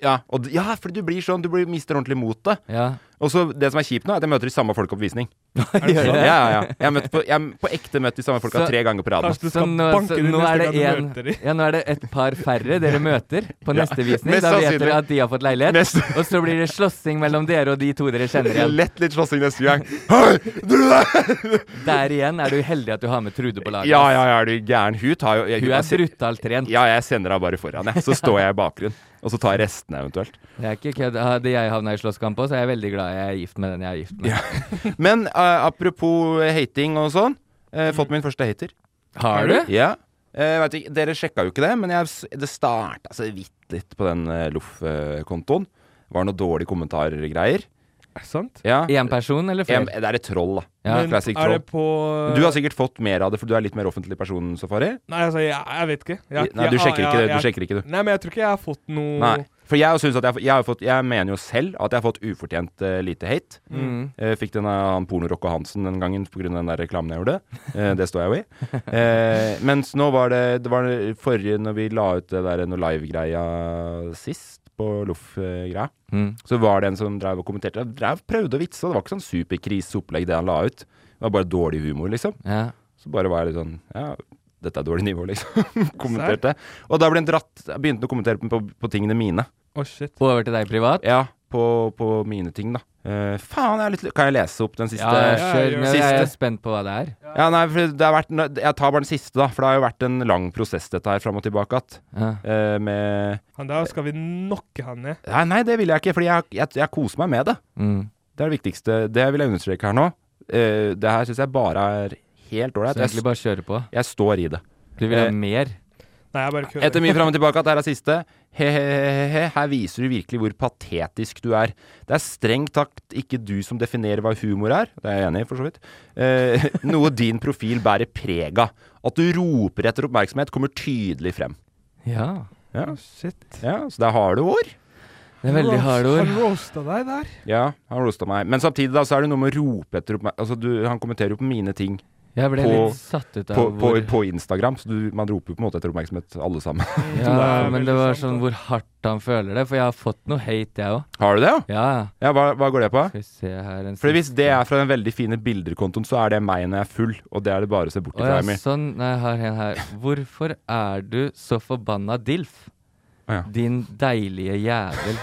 Fordi du blir sånn, mister ordentlig motet. Ja. Og så det som er kjipt nå, er at jeg møter de samme folk på visning. Gjør det? Ja. Jeg på ekte møtt de samme folka 3 ganger på raden. Så nå er det et par færre dere møter på neste visning. Da vet dere at de har fått leilighet. Og så blir det slåssing mellom dere og de 2 dere kjenner igjen. Litt slåssing neste gang. Hei, du der! Der igjen er du heldig at du har med Trude på laget. Ja, er du gæren? Hun er brutalt trent. Ja, jeg sender henne bare foran. Så står jeg i bakgrunn. Og så tar jeg restene eventuelt. Det er ikke kødd. Hadde jeg havnet i slåsskamp også, så er jeg veldig glad jeg er gift med den jeg er gift med. Ja. Men apropos hating og sånn, fått min første hater. Har du? Ja. Vet ikke, dere sjekka jo ikke det, men det startet så vidt litt på den Loff-kontoen. Det var noen dårlige kommentargreier. Er det sant? Ja. En person eller flere? Det er et troll, da. Ja. Classic troll. Du har sikkert fått mer av det, for du er litt mer offentlig person, Safari. Nei, altså, jeg vet ikke. Nei, du sjekker ikke det. Du sjekker ikke det. Nei, men jeg tror ikke jeg har fått noe. Nei, for jeg mener jo selv at jeg har fått ufortjent lite hate. Fikk den av han Porno-Rocco Hansen den gangen på grunn av den der reklamen jeg gjorde. Det står jeg jo i. Mens nå var det var forrige, når vi la ut det der noe live-greia sist, på Loff-greia. Så var det en som drev og kommenterte. Prøvde å vitse, og det var ikke sånn superkriseopplegg det han la ut. Det var bare dårlig humor, liksom. Ja. Så bare var det sånn, dette er dårlig nivå, liksom. Kommenterte. Og da ble han begynte å kommentere på tingene mine. Shit. Over til deg privat? Ja, på mine ting, da. Faen, kan jeg lese opp den siste? Ja, kjør. Jeg er spent på hva det er. Ja, nei, for det har vært, jeg tar bare den siste, da. For det har jo vært en lang prosess, dette her, fram og tilbake. Han der skal vi nokke han ned. Nei, det vil jeg ikke, fordi jeg koser meg med det. Det er det viktigste. Det vil jeg understreke her nå. Det her synes jeg bare er helt ålreit. Så egentlig bare kjøre på. Jeg står i det. Du vil ha mer? Nei, jeg bare kødder. Etter mye fram og tilbake at det her er siste. Her viser du virkelig hvor patetisk du er. Det er strengt tatt ikke du som definerer hva humor er. Det er jeg enig i, for så vidt. Noe din profil bærer preg av. At du roper etter oppmerksomhet kommer tydelig frem. Ja. Shit. Ja, så det er harde ord. Det er veldig harde ord. Han roastet deg der. Ja, han roastet meg. Men samtidig da, så er det noe med å rope etter oppmerksomhet. Altså, han kommenterer jo på mine ting. Jeg ble litt satt ut av på Instagram, så man roper jo på en måte etter oppmerksomhet alle sammen. Ja, men det var sånn hvor hardt han føler det, for jeg har fått noe hate, jeg også. Har du det? Ja. Ja, hva går det på? Skal vi se her for hvis det er fra den veldig fine bilderkontoen, så er det meg når jeg er full, og det er det bare å se bort ifra meg. Sånn, jeg har en her. Hvorfor er du så forbanna dilf? Din deilige jævel.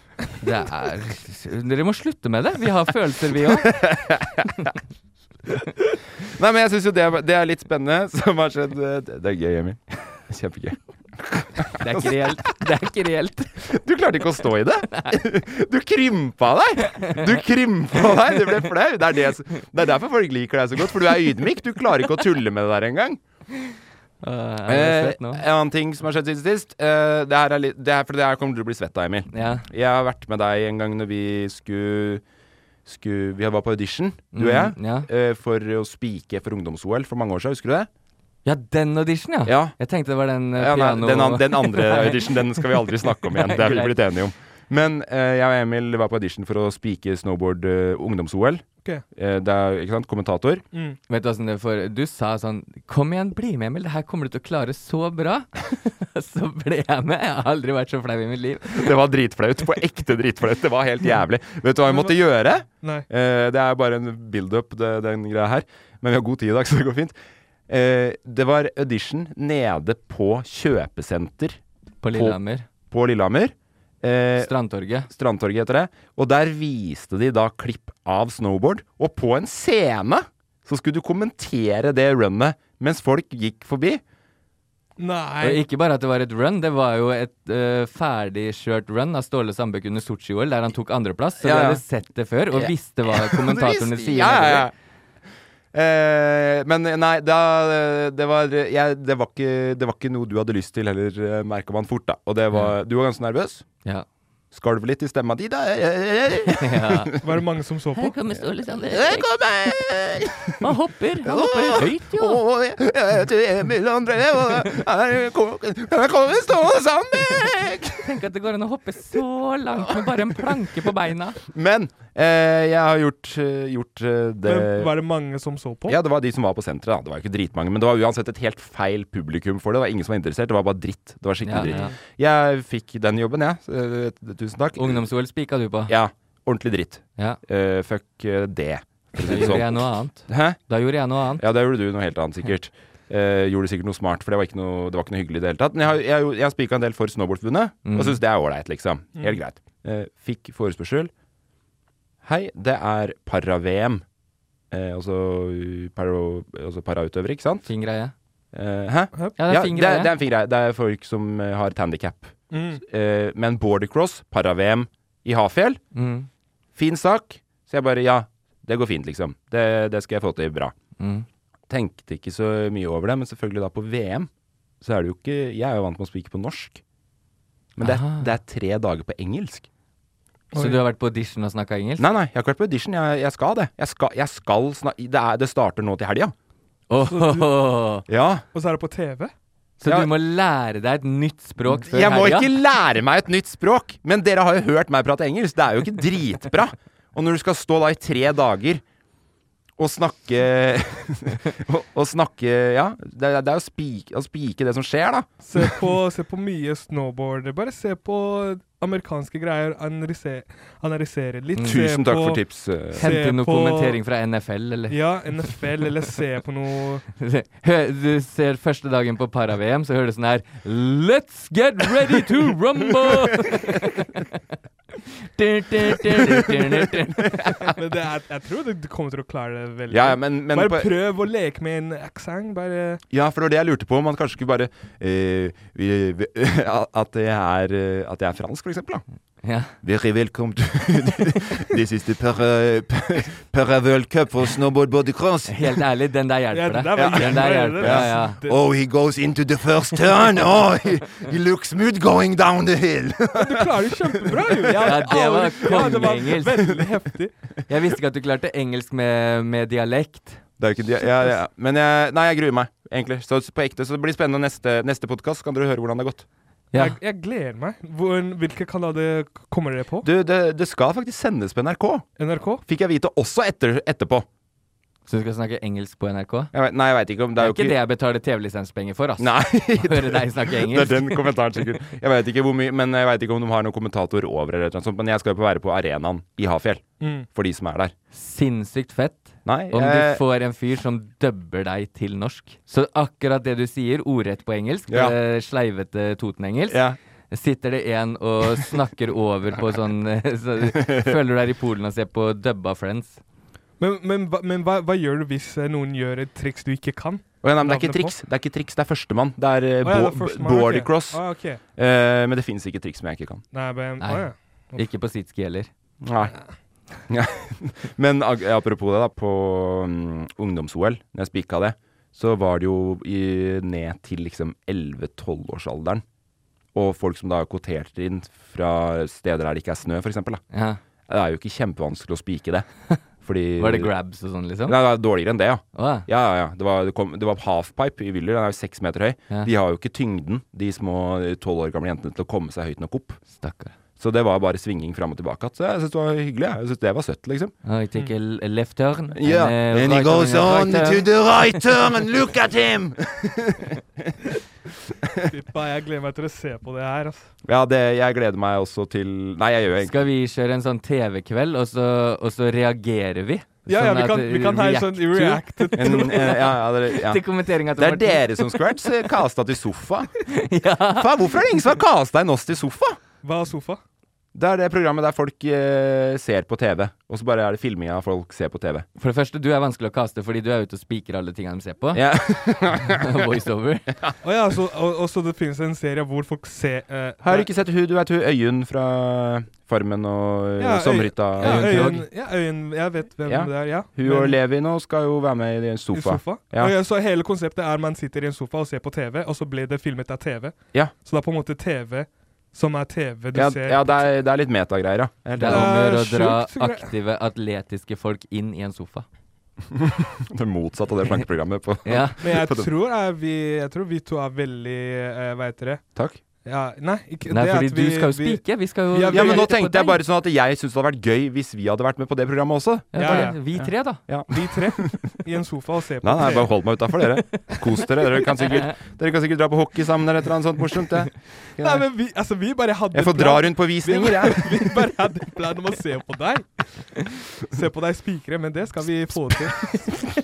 Dere må slutte med det. Vi har følelser, vi også. Nei, men jeg synes jo det er litt spennende som har skjedd. Det er gøy, Emil. Kjempegøy. Det er ikke reelt. Du klarte ikke å stå i det. Du krympa deg. Du ble flau. Det er derfor folk liker deg så godt, for du er ydmyk. Du klarer ikke å tulle med det der engang. En annen ting som har skjedd siden sist, for det her kommer du til å bli svett av, Emil. Jeg har vært med deg en gang når vi vi var på audition, du og jeg, for å spike for ungdoms-OL for mange år siden, husker du det? Ja, den audition, ja. Jeg tenkte det var den piano... Den andre audition, den skal vi aldri snakke om igjen. Det er vi blitt enige om. Men jeg og Emil var på audition for å spike snowboard ungdoms-OL. Det er, ikke sant, kommentator. Vet du hva sånn det for? Du sa sånn, kom igjen, bli med, Emil, det her kommer du til å klare så bra. Så ble jeg med. Jeg har aldri vært så flau i mitt liv. Det var dritflaut, på ekte dritflaut. Det var helt jævlig. Vet du hva vi måtte gjøre? Nei. Det er bare en build-up, den greia her. Men vi har god tid i dag, så det går fint. Det var audition nede på kjøpesenter. På Lillehammer. på Lillehammer. Strandtorget heter det. Og der viste de da klipp av snowboard, og på en scene så skulle du kommentere det runnet mens folk gikk forbi. Nei. Og ikke bare at det var et run, det var jo et ferdig kjørt run av Ståle Sandbøk under Sochi-OL, der han tok andreplass, så vi hadde sett det før, og visste hva kommentatorene sier. Men nei, det var ikke noe du hadde lyst til heller, merket man fort da. Og du var ganske nervøs. Ja. Skalv litt i stemma di da. Var det mange som så på? Her kommer Ståle Sandbøk. Her kommer! Han hopper høyt, jo. Emil André, her kommer Ståle Sandbøk! Tenk at det går an å hoppe så langt med bare en planke på beina. Men jeg har gjort det. Men var det mange som så på? Ja, det var de som var på senteret da. Det var jo ikke dritmange, men det var uansett et helt feil publikum for det. Det var ingen som var interessert, det var bare dritt. Det var skikkelig dritt. Jeg fikk den jobben, tusen takk. Ungdoms-OL spika du på? Ja, ordentlig dritt. Ja. Fuck det. Da gjorde jeg noe annet. Hæ? Da gjorde jeg noe annet. Ja, da gjorde du noe helt annet sikkert. Gjorde sikkert noe smart, for det var ikke noe hyggelig i det hele tatt. Men jeg har spiket en del for Snowboardforbundet, og synes det ordentlig, liksom. Helt greit. Fikk forespørsel. Hei, det para-VM. Altså para-utøvere, ikke sant? Fin greie. Hæ? Ja, det er fin greie. Det er en fin greie. Det er folk som har et handicap. Men bordercross, para-VM i Hafjell, fin sak. Så jeg bare, det går fint liksom. Det skal jeg få til bra. Tenkte ikke så mye over det, men selvfølgelig da på VM, så er det jo ikke, jeg er jo vant med å spike på norsk. Men det er 3 dager på engelsk. Så du har vært på audition og snakket engelsk? Nei, jeg har ikke vært på audition, jeg skal det. Jeg skal snakke, det starter nå til helgen. Ja. Og så er det på TV? Så du må lære deg et nytt språk før helgen? Jeg må ikke lære meg et nytt språk, men dere har jo hørt meg prate engelsk. Det er jo ikke dritbra. Og når du skal stå da i 3 dager og snakke ja, det er å spike det som skjer da. Se på mye snowboard. Bare se på amerikanske greier, analysere litt. Tusen takk for tips. Hente noe kommentering fra NFL, eller? Ja, NFL, eller se på noe. Du ser første dagen på para-VM, så hører du sånn her: Let's get ready to rumble! Men jeg tror du kommer til å klare det veldig. Men bare prøv å leke med en aksent. Ja, for det var det jeg lurte på. Man kanskje skulle bare at jeg er fransk, for eksempel da. Ja. Very welcome to this is the Para-World Cup for snowboard bodycross. Helt ærlig, den der hjelper deg. Den der hjelper deg. Oh, he goes into the first turn. Oh, he looks smooth going down the hill. Du klarer det kjempebra, jo. Ja, det var konge-engelsk. Veldig heftig. Jeg visste ikke at du klarte engelsk med dialekt. Det er jo ikke men jeg gruer meg, egentlig. Så på ekte, så det blir spennende neste podcast. Kan dere høre hvordan det har gått? Ja. Jeg gleder meg. Hvilke kanaler kommer dere på? Det skal faktisk sendes på NRK. NRK? Fikk jeg vite også etterpå. Så du skal snakke engelsk på NRK? Nei, jeg vet ikke om det er jo ikke det jeg betaler TV-lisenspenger for, altså. Nei. Høre deg snakke engelsk. Det er den kommentaren sikkert. Jeg vet ikke hvor mye, men jeg vet ikke om de har noen kommentator over eller noe sånt, men jeg skal jo være på arenaen i Hafjell, for de som er der. Sinnssykt fett. Nei, om du får en fyr som dubber deg til norsk. Så akkurat det du sier, ordrett på engelsk, sleivete Toten-engelsk, sitter det en og snakker over på sånn, så føler du deg i Polen og ser på dubba Friends. Men hva gjør du hvis noen gjør et triks du ikke kan? Det er ikke triks, det er førstemann. Det er bodycross. Okay. Men det finnes ikke triks som jeg ikke kan. Nei. Ikke på sitski heller. Nei. Men apropos det da, på ungdoms-OL, når jeg spikket det, så var det jo ned til liksom 11-12-årsalderen. Og folk som da kvoterte inn fra steder der det ikke er snø, for eksempel. Da. Ja. Det er jo ikke kjempevanskelig å spike det. Fordi, var det grabs og sånn liksom? Nei, det var dårligere enn det, ja. Ja. Det var halfpipe i Willer, den er jo 6 meter høy. Ja. De har jo ikke tyngden, de små 12 år gamle jentene, til å komme seg høyt nok opp. Stakkar. Så det var bare svinging frem og tilbake. Så jeg synes det var hyggelig. Jeg synes det var søtt, liksom. I take a left turn. Yeah. And he goes on to the right turn and look at him! Jeg gleder meg til å se på det her, altså. Ja, jeg gleder meg også til... Nei, jeg gjør egentlig. Skal vi kjøre en sånn TV-kveld, og så reagerer vi Ja, vi kan ha en sånn react til kommenteringen. Det dere som skulle vært kastet til sofa. Faen, hvorfor det ingen som har kastet en oss til sofa? Hva er sofa? Det det programmet der folk ser på TV, og så bare det filming av folk ser på TV. For det første, du vanskelig å kaste, fordi du ute og spiker alle tingene de ser på. Ja. Voiceover. Så det finnes en serie hvor folk ser... Har du ikke sett du vet Øyunn fra Farmen og Sommerhytta? Øyunn, jeg vet hvem det ja. Hun og Levi nå skal jo være med i en sofa. Så hele konseptet man sitter i en sofa og ser på TV, og så blir det filmet av TV. Ja. Så det på en måte TV... Som TV du ser. Ja, det litt metagreier, ja. Det om å dra aktive, atletiske folk inn i en sofa. Det motsatt av det slankeprogrammet på. Ja. Men jeg tror vi to veldig, hva heter det? Takk. Ja, nei, fordi du skal jo spike. Vi skal jo men nå tenkte jeg bare sånn at jeg synes det hadde vært gøy hvis vi hadde vært med på det programmet også. Vi tre da. Ja. Vi tre i en sofa og se på Nei, bare hold meg utenfor dere. Kos dere. Dere kan sikkert dra på hockey sammen eller et eller annet sånt morsomt. Nei, men vi bare hadde jeg får dra rundt på visninger, Vi bare hadde plan om å se på deg. Se på deg spikere, men det skal vi få til.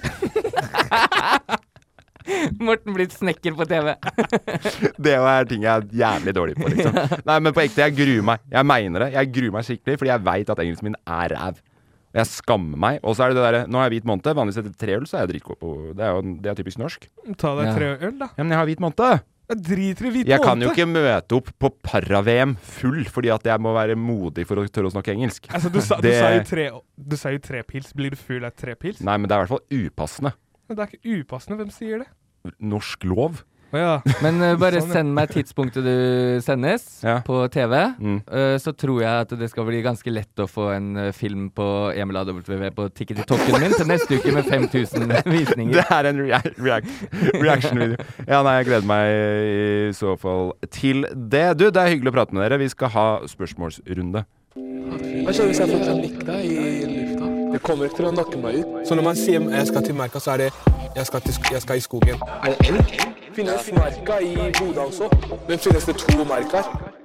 Morten blir snekker på TV. Det ting jeg jævlig dårlig på, liksom. Nei, men på ekte, jeg gruer meg. Jeg mener det. Jeg gruer meg skikkelig, fordi jeg vet at engelsken min ræv. Og jeg skammer meg. Og så det der, nå har jeg hvit måned. Vanligvis etter 3 øl, så jeg dritgod på. Det typisk norsk. Ta deg 3 øl, da. Ja, men jeg har hvit måned. Jeg driter i hvit måned. Jeg kan jo ikke møte opp på para-VM full, fordi at jeg må være modig for å tørre å snakke engelsk. Altså, du sa jo 3 pils. Blir du full av 3 pils? Nei, men det i hvert fall upassende. Men det ikke upassende. Hvem sier det? Norsk lov. Men bare send meg tidspunktet du sendes på TV, så tror jeg at det skal bli ganske lett å få en film på Emil AW på TikToken min til neste uke med 5000 visninger. Det en reaction-video. Ja, nei, jeg gleder meg i så fall til det. Du, det hyggelig å prate med dere. Vi skal ha spørsmålsrunde. Hva skjer hvis jeg får panikk da i lufta? Det kommer ikke til å nakke meg ut. Så når man sier jeg skal til merka, så det jeg skal i skogen. Det elg? Finnes merka i Bodø også? Men finnes det 2 merker?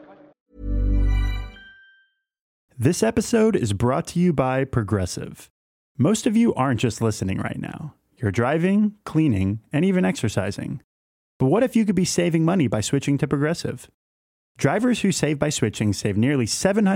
This episode is brought to you by Progressive. Most of you aren't just listening right now. You're driving, cleaning, and even exercising. But what if you could be saving money by switching to Progressive? Drivers who save by switching save nearly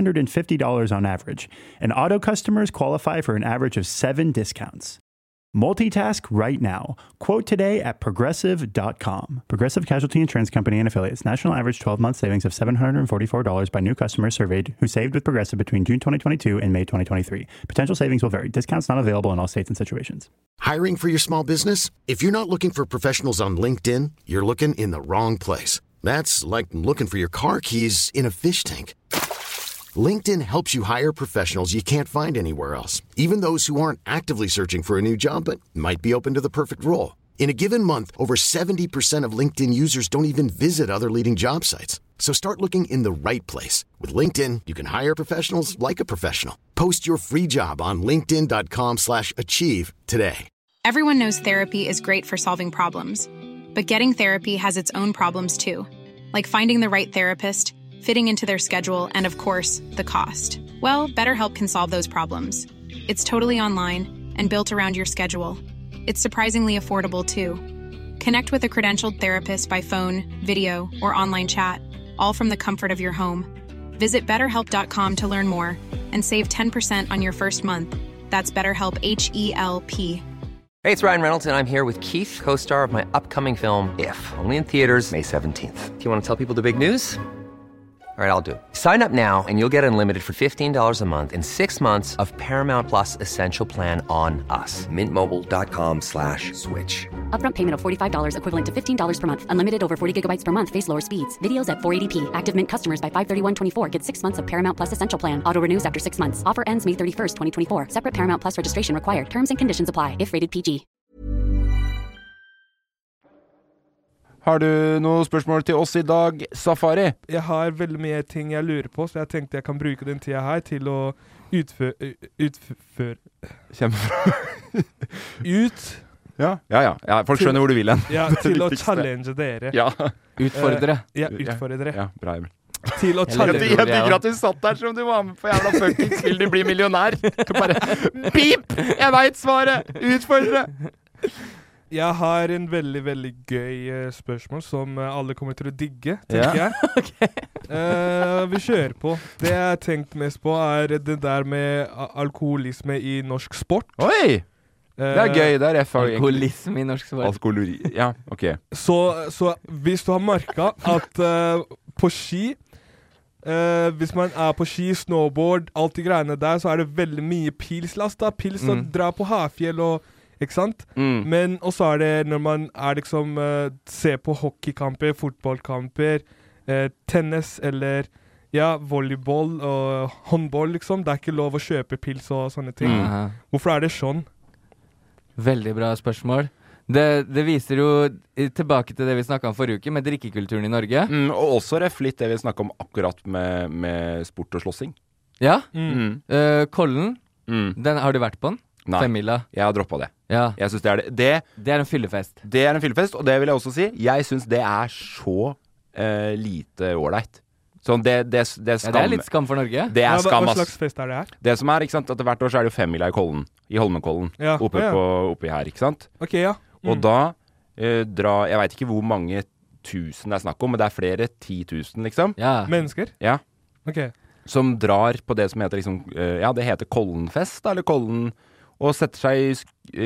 $750 on average, and auto customers qualify for an average of 7 discounts. Multitask right now. Quote today at Progressive.com. Progressive Casualty Insurance Company and Affiliates. National average 12-month savings of $744 by new customers surveyed who saved with Progressive between June 2022 and May 2023. Potential savings will vary. Discounts not available in all states and situations. Hiring for your small business? If you're not looking for professionals on LinkedIn, you're looking in the wrong place. That's like looking for your car keys in a fish tank. LinkedIn helps you hire professionals you can't find anywhere else, even those who aren't actively searching for a new job but might be open to the perfect role. In a given month, over 70% of LinkedIn users don't even visit other leading job sites. So start looking in the right place. With LinkedIn, you can hire professionals like a professional. Post your free job on linkedin.com/achieve today. Everyone knows therapy is great for solving problems. But getting therapy has its own problems too. Like finding the right therapist, fitting into their schedule, and of course, the cost. Well, BetterHelp can solve those problems. It's totally online and built around your schedule. It's surprisingly affordable too. Connect with a credentialed therapist by phone, video, or online chat, all from the comfort of your home. Visit BetterHelp.com to learn more and save 10% on your first month. That's BetterHelp, H-E-L-P. Hey, it's Ryan Reynolds, and I'm here with Keith, co-star of my upcoming film, If, only in theaters May 17th. Do you want to tell people the big news? All right, I'll do it. Sign up now and you'll get unlimited for $15 a month and 6 months of Paramount Plus Essential Plan on us. MintMobile.com/switch. Upfront payment of $45 equivalent to $15 per month. Unlimited over 40 gigabytes per month. Face lower speeds. Videos at 480p. Active Mint customers by 531.24 get 6 months of Paramount Plus Essential Plan. Auto renews after 6 months. Offer ends May 31st, 2024. Separate Paramount Plus registration required. Terms and conditions apply if rated PG. Har du noen spørsmål til oss i dag, Safari? Jeg har veldig mye ting jeg lurer på, så jeg tenkte jeg kan bruke den tida her til å utføre Ja, folk skjønner hvor du vil hen. Ja, til å challenge dere. Ja. Utfordre. Ja, utfordre. Ja, bra, Emil. til å challenge. Jeg digger at du satt der som du var med på jævla fuckings Vil du bli millionær? Bare, pip! Jeg vet svaret! Utfordre! Jeg har en veldig, veldig gøy spørsmål som alle kommer til å digge, tenker jeg. Okay. Vi kjører på. Det jeg har tenkt mest på er det der med alkoholisme i norsk sport. Oi! Det gøy, det alkoholisme i norsk sport. Ja, ok. Så hvis du har merket at på ski, hvis man er på ski, snowboard, alt de greiene der, så er det veldig mye pilslast da. Pils og dra på Hafjell og ikke sant? Men også er det når man er liksom ser på hockeykamper, fotballkamper, tennis eller volleyball og håndball liksom. Det er ikke lov å kjøpe pils og sånne ting. Hvorfor er det sånn? Veldig bra spørsmål. Det viser jo tilbake til det vi snakket om forrige uke med drikkekulturen i Norge. Og også litt det vi snakket om akkurat med sport og slåssing. Ja. Kollen, den har du vært på den? Nei, 5 mila. Jeg har droppet det. Ja. Jeg synes det er en fyllefest. Det er en fyllefest, og det vil jeg også si. Jeg synes det er så lite ålreit. Sånn, det er litt skam for Norge. Det er skam, hva slags fest er det her? Det som er, ikke sant, at hvert år så er det jo 5 mila i Kollen, i Holmenkollen, oppi her, ikke sant? Ok, ja. Og da jeg vet ikke hvor mange tusen det er snakk om, men det er flere 10 000, liksom. Ja. Mennesker? Ja. Ok. Som drar på det som heter liksom, det heter Kollenfest, da, eller Kollen, og setter seg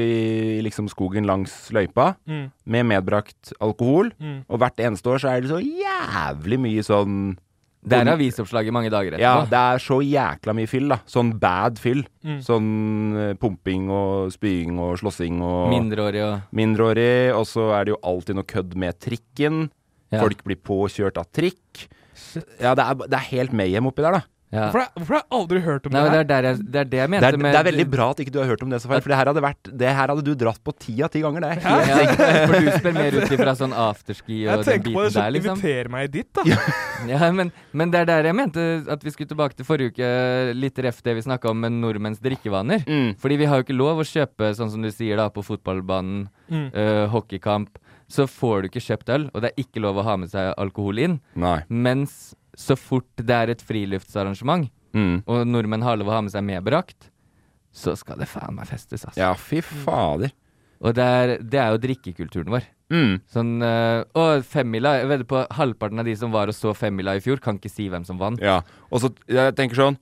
i liksom skogen langs løypa med medbrakt alkohol, og hvert eneste år så er det så jævlig mye sånn... Det er avisoppslag i mange dager etterpå. Ja, det er så jækla mye fyll da, sånn bad fyll, sånn pumping og spying og slåssing og... Mindreårig, og så er det jo alltid noe kødd med trikken, folk blir påkjørt av trikk. Ja, det er helt mayhem oppi der da. Ja. Hvorfor har jeg aldri hørt om det her? Det er det jeg mente med... Det er veldig bra at ikke du har hørt om det, Safari, for det her hadde du dratt på 10 av 10 ganger, det. For du spør mer ut ifra sånn afterski og den biten der, liksom. Jeg tenker på det, så inviter meg dit, da. Ja, men det er der jeg mente at vi skulle tilbake til forrige uke, litt reft det vi snakket om med nordmenns drikkevaner. Fordi vi har jo ikke lov å kjøpe, sånn som du sier da, på fotballbanen, hockeykamp, så får du ikke kjøpt øl, og det er ikke lov å ha med seg alkohol inn. Nei. Mens så fort det er et friluftsarrangement, og nordmenn har lov å ha med seg medbrakt, så skal det faen meg festes, altså. Ja, fy fader. Og det er jo drikkekulturen vår. Sånn, og 5 mila, jeg vet på halvparten av de som var og så 5 mila i fjor, kan ikke si hvem som vant. Ja, og så jeg tenker sånn,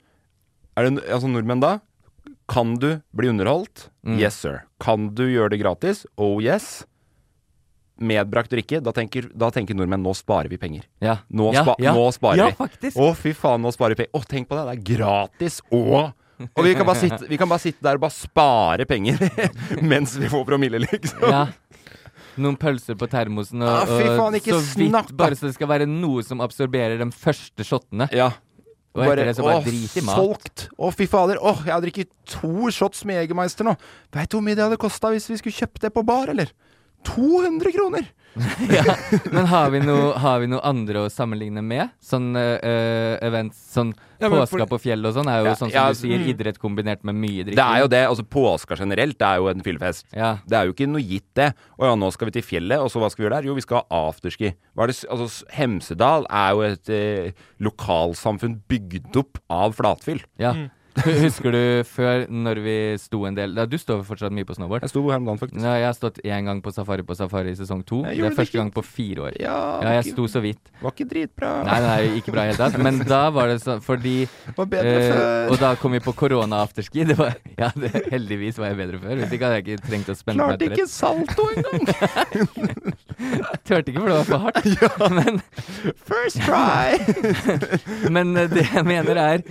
altså nordmenn da, kan du bli underholdt? Yes, sir. Kan du gjøre det gratis? Oh, yes. Medbrakt drikke, da tenker nordmenn, nå sparer vi penger. Ja. Nå sparer vi. Ja, faktisk. Å, fy faen, nå sparer vi penger. Å, tenk på det, det er gratis. Og vi kan bare sitte der og bare spare penger mens vi får promille, liksom. Ja. Noen pølser på termosen, og fy faen, ikke så vidt, bare så det skal være noe som absorberer de første shottene. Ja. Og etter det så bare drit i mat. Solgt. Å, fy fader. Jeg har drikket 2 shots med Jägermeister nå. Vet du hvor mye det hadde kostet hvis vi skulle kjøpt det på bar, eller? 200 kroner! Ja, men har vi noe andre å sammenligne med? Sånn events, sånn påska på fjell og sånn, er jo sånn som du sier, idrett kombinert med mye drikking. Det er jo det, altså påska generelt, det er jo en fyllefest. Ja. Det er jo ikke noe gitt det. Og ja, nå skal vi til fjellet, og så hva skal vi gjøre der? Jo, vi skal ha afterski. Altså, Hemsedal er jo et lokalsamfunn bygd opp av flatfyll. Ja. Husker du før, når vi sto en del... Du står fortsatt mye på snowboard. Jeg sto her om dagen, faktisk. Ja, jeg har stått 1 gang på safari i sesong 2. Det er første gang på 4 år. Ja, jeg sto så vidt. Var ikke dritbra. Nei, ikke bra helt tatt. Men da var det sånn, fordi... Var bedre før. Og da kom vi på korona-afterski. Heldigvis var jeg bedre før. Hvis ikke hadde jeg ikke trengt å spenne meg etter. Klarte ikke salto engang. Tørte ikke, for det var for hardt. Ja, men... First try! Men det jeg mener er,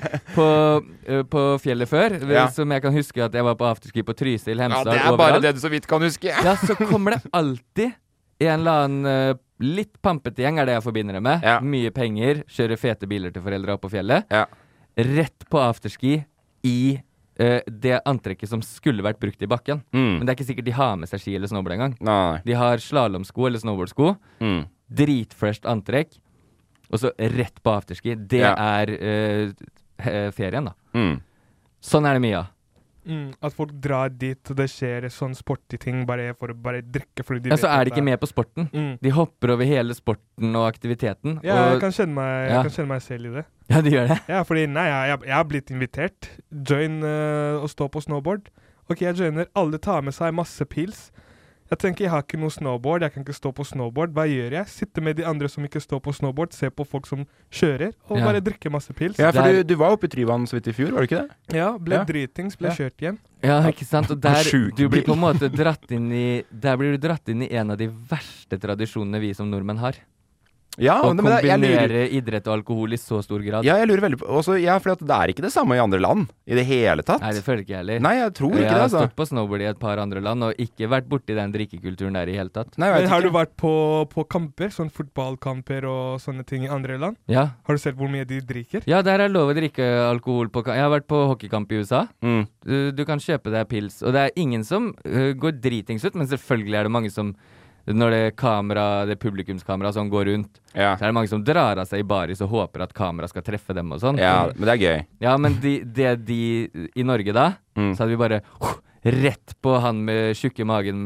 på fjellet før, som jeg kan huske at jeg var på afterski på Trysil, Hemsedal, overalt. Ja, det er bare det du så vidt kan huske. Ja, så kommer det alltid en eller annen litt pampete gjeng, er det jeg forbinder det med. Ja. Mye penger, kjører fete biler til foreldre opp på fjellet. Ja. Rett på afterski i det antrekket som skulle vært brukt i bakken. Men det er ikke sikkert de har med seg ski eller snowboard engang. Nei. De har slalomsko eller snowboardsko. Dritfresh antrekk. Og så rett på afterski. Det er ferien da. Sånn er det mye av. At folk drar dit, og det skjer sånn sporty ting bare for å bare drikke. Fordi de vet så er de ikke med på sporten. De hopper over hele sporten og aktiviteten. Ja, jeg kan kjenne meg selv i det. Ja, de gjør det? Ja, fordi jeg har blitt invitert. Join å stå på snowboard. Ok, jeg joiner. Alle tar med seg masse pils. Jeg tenker, jeg har ikke noe snowboard, jeg kan ikke stå på snowboard. Hva gjør jeg? Sitte med de andre som ikke står på snowboard, se på folk som kjører, og bare drikke masse pils. Ja, for du var oppe i Tryvann så vidt i fjor, var det ikke det? Ja, ble dritings, ble kjørt hjem. Ja, ikke sant? Og der du blir på en måte dratt inn i en av de verste tradisjonene vi som nordmenn har. Ja, og kombinere idrett og alkohol i så stor grad. Ja, jeg lurer veldig på også, for det er ikke det samme i andre land i det hele tatt. Nei, det føler ikke jeg heller. Nei, jeg tror ikke det. Jeg har stått på snowboard i et par andre land og ikke vært borti den drikkekulturen der i hele tatt. Nei, men har du vært på kamper, sånn fotballkamper og sånne ting i andre land? Ja. Har du sett hvor mye de drikker? Ja, der er lov å drikke alkohol på Jeg har vært på hockeykamp i USA. Du kan kjøpe deg pils, og det er ingen som går dritings ut, men selvfølgelig er det mange som når det publikumskamera som går rundt, så er det mange som drar av seg i baris og håper at kamera skal treffe dem og sånn. Ja, men det er gøy. Ja, men i Norge da, så hadde vi bare rett på han med tjukke magen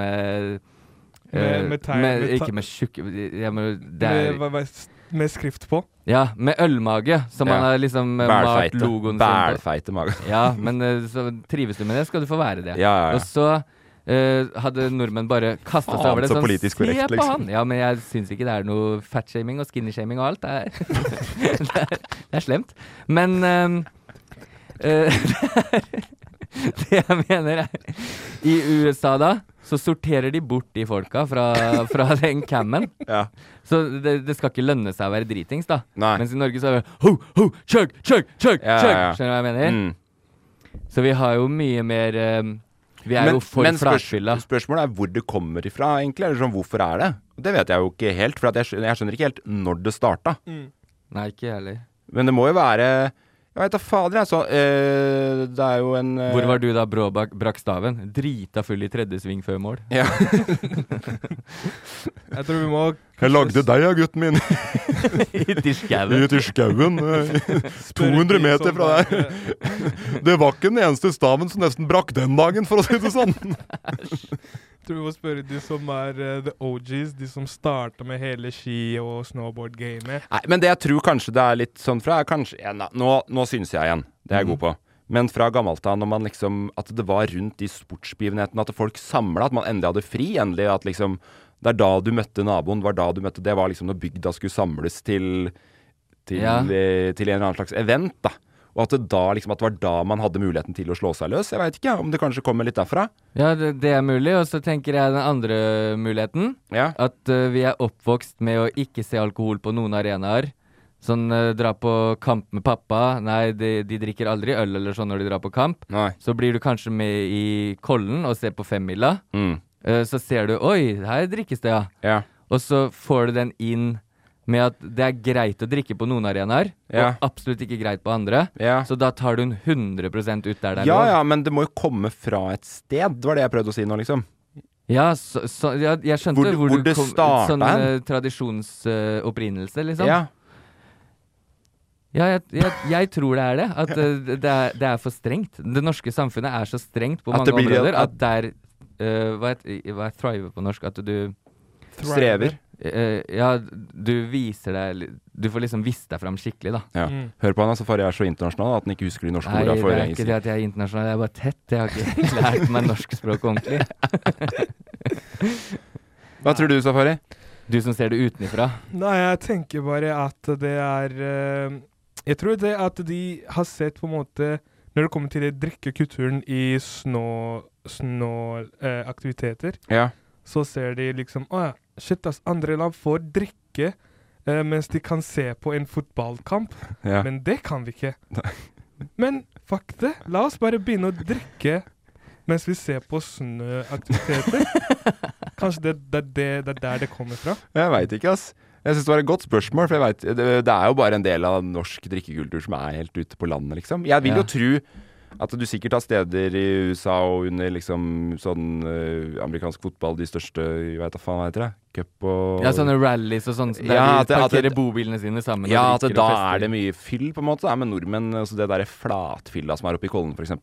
ikke med tjukke med skrift på. Ja, med ølmage, som man har liksom malt logoen sin på. Bælfeite mage. Ja, men så trives du med det, skal du få være det. Ja. Og så hadde nordmenn bare kastet seg over det sånn, se korrekt, på han. Ja, men jeg synes ikke det er noe fatshaming og skinny-shaming og alt. Det er slemt. Men det jeg mener er i USA da, så sorterer de bort de folka fra den cammen. Ja. Så det skal ikke lønne seg å være dritings da. Nei. Mens i Norge så er det chug, skjønner du hva jeg mener? Så vi har jo mye mer vi er jo for flatfylla. Spørsmålet er hvor det kommer ifra egentlig, eller sånn, hvorfor er det? Det vet jeg jo ikke helt, for jeg skjønner ikke helt når det starta. Nei, ikke heller. Men det må jo være, jeg vet da fader, altså, det er jo en Hvor var du da Brå brakk staven? Drita full i tredje sving før mål. Ja. Jeg tror vi må Jeg lagde deg, gutten min. I skauen. I skauen. 200 meter fra deg. Det var ikke den eneste staven som nesten brakk den dagen, for å si det sånn. Jeg tror vi må spørre de som er the OGs, de som startet med hele ski- og snowboard-gamet. Nei, men det jeg tror kanskje det er litt sånn fra, nå synes jeg igjen, det er jeg god på. Men fra gammelt av, når man liksom, at det var rundt de sportsbegivenhetene, at folk samlet, at man endelig hadde fri, endelig at liksom, det er da du møtte naboen, det var liksom når bygda skulle samles til en eller annen slags event da. Og at det var da man hadde muligheten til å slå seg løs. Jeg vet ikke om det kanskje kommer litt derfra. Ja, det er mulig, og så tenker jeg den andre muligheten, at vi er oppvokst med å ikke se alkohol på noen arenaer. Sånn, dra på kamp med pappa. Nei, de drikker aldri øl eller sånn når de drar på kamp. Nei. Så blir du kanskje med i Kollen og ser på femmila. Så ser du, oi, her drikkes det, ja. Og så får du den inn med at det er greit å drikke på noen arenaer, og absolutt ikke greit på andre. Så da tar du en 100% ut der. Ja, men det må jo komme fra et sted. Det var det jeg prøvde å si nå, liksom. Ja, jeg skjønte hvor det startet. Sånn tradisjonsopprinnelse, liksom. Ja. Ja, jeg tror det er det. At det er for strengt. Det norske samfunnet er så strengt på mange områder at der hva er thrive på norsk? At du strever. Ja, du viser deg Du får liksom vise deg fram skikkelig, da. Ja. Hør på han, Safari er så internasjonal at han ikke husker de norske ordene. Nei, det er ikke det at jeg er internasjonal. Jeg er bare tett. Jeg har ikke lært meg norsk språk ordentlig. Hva tror du, Safari? Du som ser det utenifra. Nei, jeg tenker bare at det er jeg tror det at de har sett på en måte når det kommer til det drikkekulturen i aktiviteter, så ser de liksom shit ass, andre land får drikke mens de kan se på en fotballkamp, men det kan vi ikke. Men fuck det, la oss bare begynne å drikke mens vi ser på snøaktiviteter. Kanskje det er der det kommer fra? Jeg vet ikke, ass. Jeg synes det var et godt spørsmål, for jeg vet, det er jo bare en del av norsk drikkekultur som er helt ute på landet, liksom. Jeg vil jo tro at du sikkert har steder i USA og under liksom sånn amerikansk fotball, de største, jeg vet da faen hva heter det, cup og... Ja, sånne rallies og sånn, der de parkerer bobilene sine sammen. Ja, at da er det mye fyll på en måte, men nordmenn, altså det der flatfylla som er oppe i Kollen for eksempel da.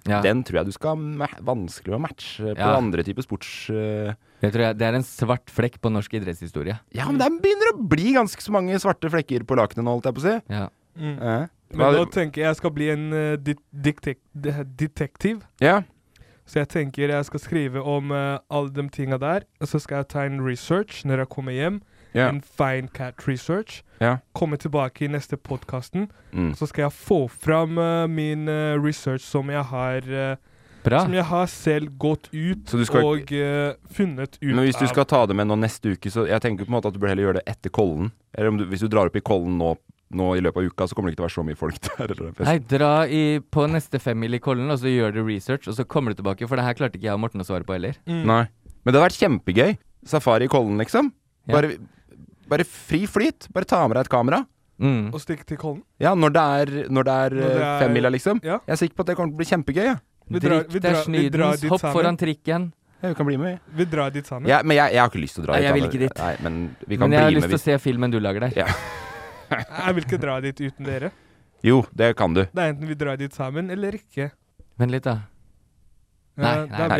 den tror jeg du skal vanskelig å matche på andre typer sports... Det tror jeg, det en svart flekk på norsk idrettshistorie. Ja, men det begynner å bli ganske så mange svarte flekker på lakene nå, holdt jeg på å si. Ja. Men nå tenker jeg skal bli en detektiv. Ja. Så jeg tenker jeg skal skrive om alle de tingene der, og så skal jeg ta en research når jeg kommer hjem. En fine cat research. Komme tilbake i neste podcasten. Så skal jeg få fram min research som jeg har... Som jeg har selv gått ut og funnet ut av. Men hvis du skal ta det med nå neste uke, så jeg tenker på en måte at du bør heller gjøre det etter Kollen. Eller hvis du drar opp i Kollen nå i løpet av uka, så kommer det ikke til å være så mye folk der. Nei, dra på neste femmil i Kollen, og så gjør du research, og så kommer du tilbake, for det her klarte ikke jeg og Morten å svare på heller. Nei, men det har vært kjempegøy. Safari i Kollen, liksom. Bare fri flyt. Bare ta med deg et kamera. Og stikk til Kollen. Ja, når det er femmila, liksom. Jeg er sikker på at det kommer til å bli kjempegøy, Drikk deg snydens, hopp foran trikken. Ja, vi kan bli med. Vi drar dit sammen. Ja, men jeg har ikke lyst til å dra dit. Jeg vil ikke dit. Nei, men vi kan men jeg bli har lyst til å se filmen du lager der. Jeg vil ikke dra dit uten dere. Jo, det kan du. Det enten vi drar dit sammen, eller ikke. Vent litt da. Nei.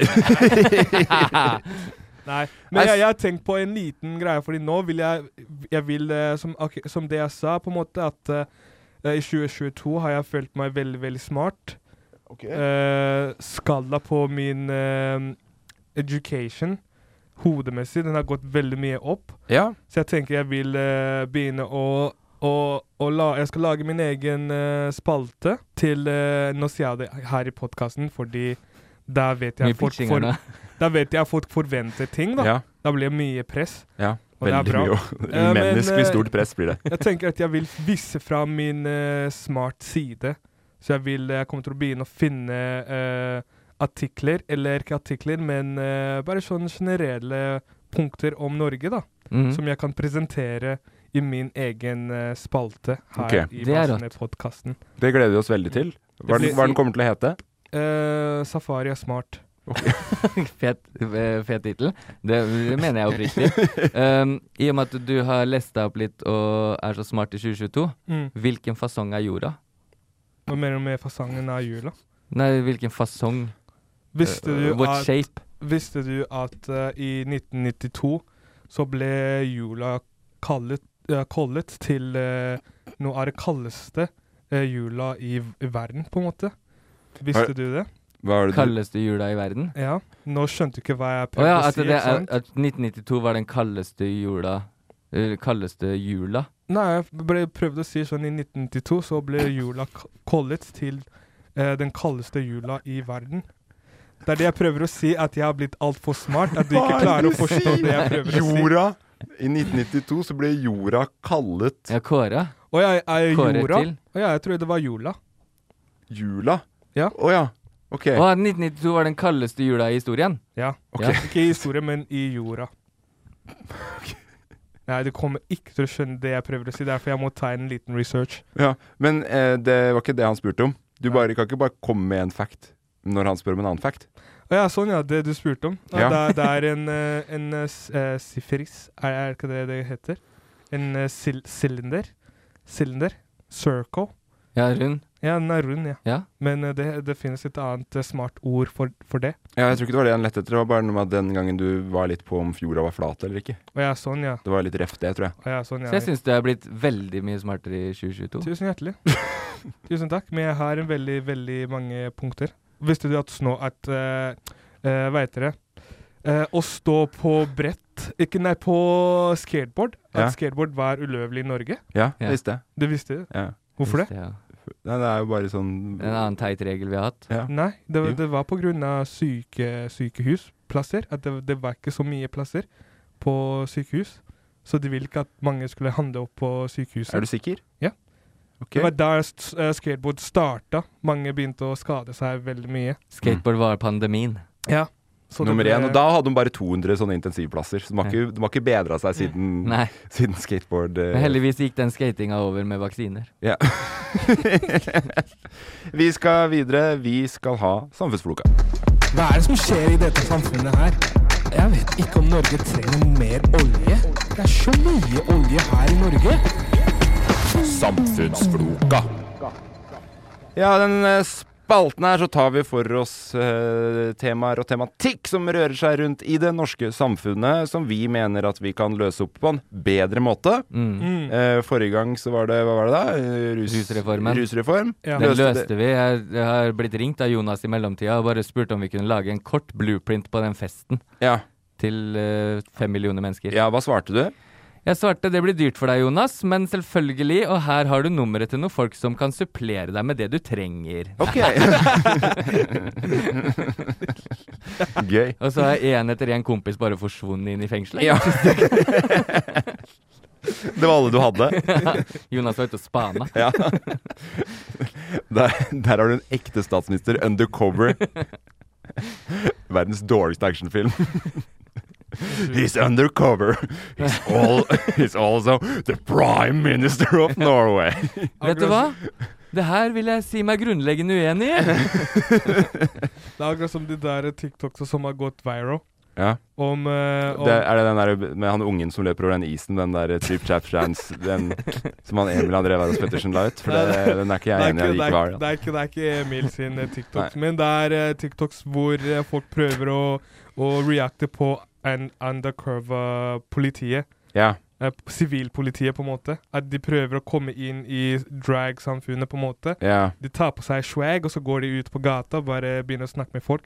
Nei, men jeg har tenkt på en liten greie, fordi nå vil jeg vil, som det jeg sa, på en måte, at i 2022 har jeg følt meg veldig, veldig smart. Skalla på min education hodemessig, den har gått veldig mye opp. Så jeg tenker jeg vil begynne jeg skal lage min egen spalte til nå sier jeg det her i podcasten, fordi da vet jeg folk forventer ting da. Da blir det mye press. Ja, veldig mye. Menneskelig stort press blir det. Jeg tenker at jeg vil vise fra min smart side. Så jeg kommer til å begynne å finne artikler, eller ikke artikler, men bare sånne generelle punkter om Norge da, som jeg kan presentere i min egen spalte her i Vassene-podcasten. Det gleder vi oss veldig til. Hva den kommer til å hete? Safari er smart. Fet titel. Det mener jeg oppriktig. I og med at du har lest deg opp litt og er så smart i 2022, hvilken fasong er jorda? Hva mener du med fasongen av jula? Nei, hvilken fasong? Visste du at i 1992 så ble jula kallet til noe av det kaldeste jula i verden, på en måte? Visste du det? Kaldeste jula i verden? Ja, nå skjønte du ikke hva jeg prøvde å si. At 1992 var den kaldeste jula? Nei, jeg prøvde å si sånn i 1992 så ble jula kallet til den kaldeste jula i verden. Det det jeg prøver å si, at jeg har blitt alt for smart, at du ikke klarer å forstå det jeg prøver å si. Jorda, i 1992 så ble jorda kallet. Ja, Kåra. Jorda? Jeg tror det var jula. Jula? Ja. Ok. 1992 var den kaldeste jula i historien? Ja, ikke i historien, men i jorda. Nei, du kommer ikke til å skjønne det jeg prøver å si, derfor jeg må ta en liten research. Ja, men det var ikke det han spurte om. Du kan ikke bare komme med en fact når han spør om en annen fact. Ja, sånn det du spurte om. Det en siferis, er ikke det heter? En cylinder, circle. Ja, rund. Ja, den er rund, ja. Men det finnes et annet smart ord for det. Ja, jeg tror ikke det var det han lette etter. Det var bare noe med at den gangen du var litt på om fjorda var flat eller ikke. Ja, sånn, ja. Det var litt reft det, tror jeg. Ja, sånn, ja. Så jeg synes du har blitt veldig mye smartere i 2022. Tusen hjertelig. Tusen takk. Men jeg har en veldig, veldig mange punkter. Visste du at hva heter det? Å stå på brett, på skateboard, at skateboard var uløvelig i Norge? Ja, det visste jeg. Det visste du? Ja. Hvorfor det? Nei, det er jo bare sånn... En annen teit regel vi har hatt. Ja. Nei, det var på grunn av sykehusplasser, at det var ikke så mye plasser på sykehus, så de ville ikke at mange skulle handle opp på sykehuset. Er du sikker? Ja. Okay. Det var der skateboard startet. Mange begynte å skade seg veldig mye. Skateboard var pandemien. Ja. Nummer 1, og da hadde de bare 200 sånne intensivplasser, så de har ikke bedret seg siden skateboard. Men heldigvis gikk den skatinga over med vaksiner. Ja. Vi skal videre, vi skal ha Samfunnsfloka. Hva det som skjer i dette samfunnet her? Jeg vet ikke om Norge trenger mer olje. Det så mye olje her i Norge. Samfunnsfloka. Ja, den spalten her så tar vi for oss temaer og tematikk som rører seg rundt i det norske samfunnet, som vi mener at vi kan løse opp på en bedre måte. Forrige gang så var det, hva var det da? Rusreform. Ja. Den løste vi. Jeg har blitt ringt av Jonas i mellomtida og bare spurt om vi kunne lage en kort blueprint på den festen. Ja. Til 5 millioner mennesker. Ja, hva svarte du? Jeg svarte, det blir dyrt for deg, Jonas, men selvfølgelig, og her har du nummeret til noen folk som kan supplere deg med det du trenger. Ok. Gøy. Og så har en etter en kompis bare forsvunnet inn i fengselet. Ja. Det var alle du hadde. Ja. Jonas var ute og spana. Ja. Der har du en ekte statsminister, undercover. Verdens dårligste actionfilm. He's undercover. He's also the prime minister of Norway. Vet du hva? Det her vil jeg si meg grunnleggende uenig i. Det akkurat som de der TikToks som har gått viral. Ja. Om det den der med han ungen som løper over den isen, den der Trip Chap Chance, den som han Emil André Væros Pettersen la ut, for den ikke jeg enig i likevel. Det er ikke Emil sin TikToks, men det TikToks hvor folk prøver å reacte på en undercover politiet. Ja. Sivilpolitiet på en måte. At de prøver å komme inn i drag-samfunnet på en måte. Ja. De tar på seg swag, og så går de ut på gata og bare begynner å snakke med folk.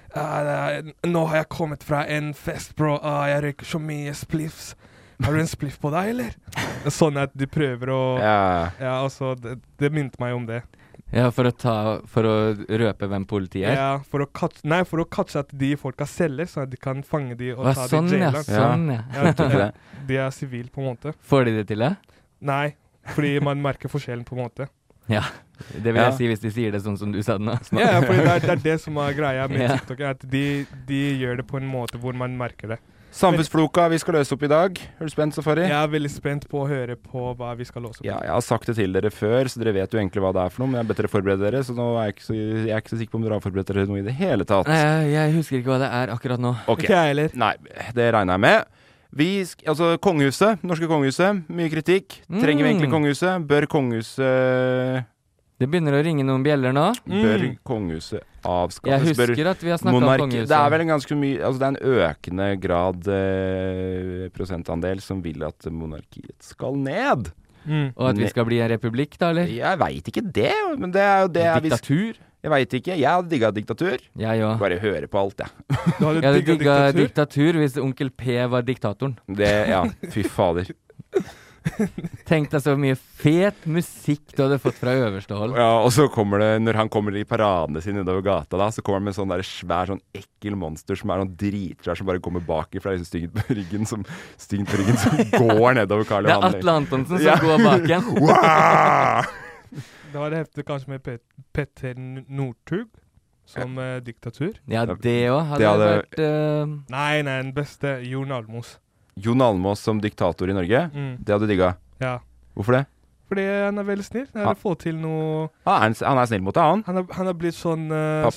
Nå har jeg kommet fra en fest, bro. Jeg røyker så mye spliffs. Har du en spliff på deg, eller? Sånn at de prøver å... Ja, altså, det minte meg om det. Ja, for å røpe hvem politiet er? Ja, for å catche at de folka selger, så at de kan fange de og ta de i jailen. Sånn. De sivil på en måte. Får de det til det? Nei, fordi man merker forskjellen på en måte. Ja, det vil jeg si hvis de sier det sånn som du sa det nå. Ja, fordi det det som greia med TikTok, at de gjør det på en måte hvor man merker det. Samfunnsfloka vi skal løse opp i dag. Er du spent, Safari? Jeg er veldig spent på å høre på hva vi skal løse opp. Ja, jeg har sagt det til dere før, så dere vet jo egentlig hva det er for noe, men jeg bedt dere forberede dere, så nå jeg er ikke så sikker på om dere har forberedt dere noe i det hele tatt. Nei, jeg husker ikke hva det er akkurat nå. Ok, ikke jeg heller. Nei, det regner jeg med. Kongehuset, norske kongehuset, mye kritikk. Trenger vi egentlig kongehuset? Bør kongehuset... Det begynner å ringe noen bjeller nå. Bør kongehuset avskaffes? Jeg husker at vi har snakket om kongehuset. Det er vel en ganske mye, altså det er en økende grad prosentandel som vil at monarkiet skal ned. Og at vi skal bli en republikk da, eller? Jeg vet ikke det, men det er jo det. Diktatur? Jeg vet ikke. Jeg hadde digget diktatur. Jeg òg. Bare høre på alt, jeg. Du hadde digget diktatur hvis onkel P var diktatoren. Ja, fy fader. Tenk deg så mye fet musikk du hadde fått fra øverste hold. Ja, og så kommer det, når han kommer i paradene sine nedover gata da, så kommer han med sånn der svær, sånn ekkel monster som er noen dritsvær, som bare kommer bak fra liksom styggen på ryggen, som går nedover Karl Johan. Det er Atle Antonsen som går bak igjen. Da var det heftet kanskje med Petter Northug som diktatur. Ja, det også hadde vært... Nei, den beste, Jon Almaas. Jon Almaas som diktator i Norge? Det hadde du digget? Ja. Hvorfor det? Fordi han er veldig snill. Jeg har fått til noe... Han er snill mot deg, han? Han har blitt sånn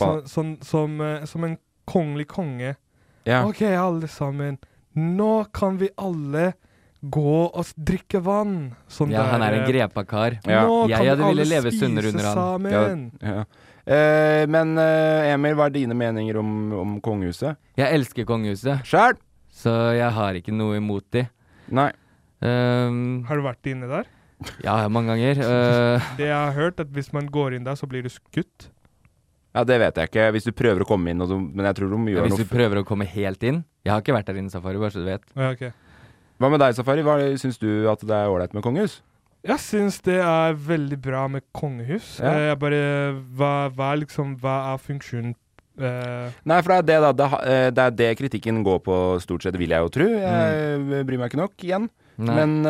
som en kongelig konge. Ja. Ok, alle sammen. Nå kan vi alle gå og drikke vann. Sånn ja, han er en grepakar. Ja. Nå jeg hadde ville leve sunnere under han. Sammen. Ja. Men Emil, hva er dine meninger om kongehuset? Jeg elsker kongehuset. Selv? Så jeg har ikke noe imot de. Nei. Har du vært inne der? Ja, mange ganger. Det jeg har hørt, at hvis man går inn der, så blir du skutt. Ja, det vet jeg ikke. Hvis du prøver å komme inn, men jeg tror de gjør noe... Hvis du prøver å komme helt inn? Jeg har ikke vært der inne, Safari, bare så du vet. Ja, okay. Hva med deg, Safari? Syns du at det er ålreit med kongehus? Jeg syns det er veldig bra med kongehus. Ja. Hva er funksjonen? Nei, for det er det det kritikken går på stort sett, vil jeg jo tro. Jeg bryr meg ikke nok igjen. Nei. Men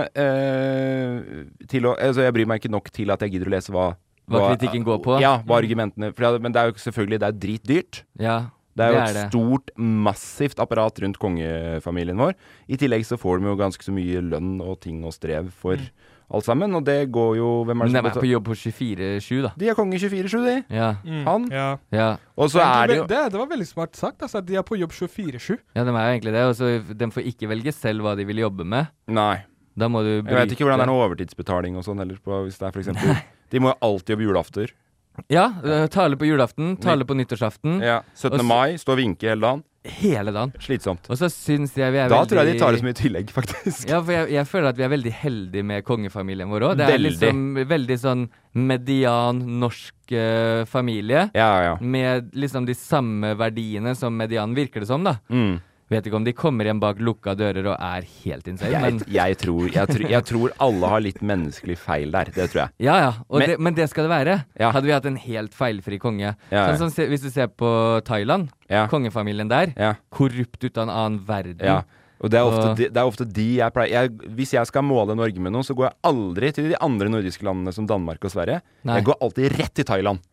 jeg bryr meg ikke nok til at jeg gidder å lese hva kritikken går på. Ja, hva argumentene. Men det er jo selvfølgelig, det er dritdyrt. Ja, det er jo et stort, massivt apparat rundt kongefamilien vår. I tillegg så får de jo ganske så mye lønn og ting og strev for alt sammen, og det går jo... Men de er på jobb på 24/7 da. De er konge 24/7, de. Ja. Han. Ja. Og så er det jo... Det var veldig smart sagt, altså, at de er på jobb 24/7. Ja, de er egentlig det, og så de får ikke velge selv hva de vil jobbe med. Nei. Da må du Jeg vet ikke hvordan det er noe overtidsbetaling og sånn, eller hvis det er for eksempel... De må jo alltid jobbe julafter. Ja, tale på julaften, tale på nyttårsaften. Ja, 17. mai, stå og vinke hele dagen. Hele dagen. Slitsomt. Og så synes jeg vi da veldig... tror jeg de tar det så mye tillegg, faktisk. Ja, for jeg føler at vi veldig heldige med kongefamilien vår også. Det er liksom veldig sånn median norsk familie. Ja. Med liksom de samme verdiene som median virker det som, da. Vet ikke om de kommer igjen bak lukka dører og er helt insane, men... Jeg tror alle har litt menneskelig feil der, det tror jeg. Ja, men det skal det være. Hadde vi hatt en helt feilfri konge. Sånn, hvis du ser på Thailand, kongefamilien der, korrupt ut av en annen verden. Ja, og det er ofte de jeg pleier... Hvis jeg skal måle Norge med noe, så går jeg aldri til de andre nordiske landene som Danmark og Sverige. Nei. Jeg går alltid rett til Thailand.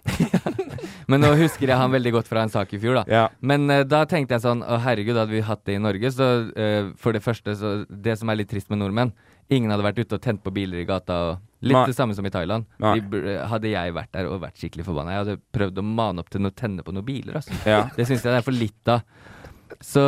Men nå husker jeg han veldig godt fra en sak i fjor da. Men da tenkte jeg sånn, herregud, hadde vi hatt det i Norge, så for det første, så det som er litt trist med nordmenn, ingen hadde vært ute og tent på biler i gata, og litt det samme som i Thailand. Hadde jeg vært der og vært skikkelig forbannet, jeg hadde prøvd å mane opp til å tenne på noen biler, altså. Det synes jeg det er for litt da. Så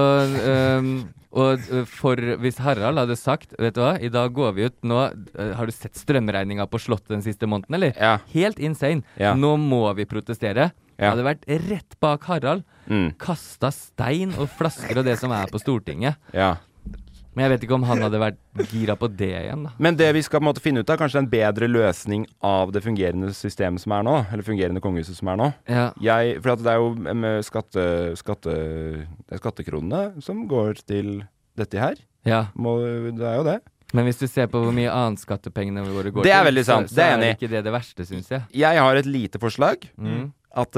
og hvis Harald hadde sagt, vet du hva, i dag går vi ut nå, har du sett strømregninga på slottet den siste måneden, eller? Helt insane. Nå må vi protestere. Jeg hadde vært rett bak Harald, kastet stein og flasker og det som er på Stortinget. Men jeg vet ikke om han hadde vært gira på det igjen da. Men det vi skal på en måte finne ut av, kanskje en bedre løsning av det fungerende systemet som er nå, eller fungerende kongehuset som er nå. For at det er jo med skattekronene som går til dette her. Det er jo det. Men hvis du ser på hvor mye annet skattepengene våre går til, det er veldig sant, så er det ikke det verste, synes jeg. Jeg har et lite forslag, at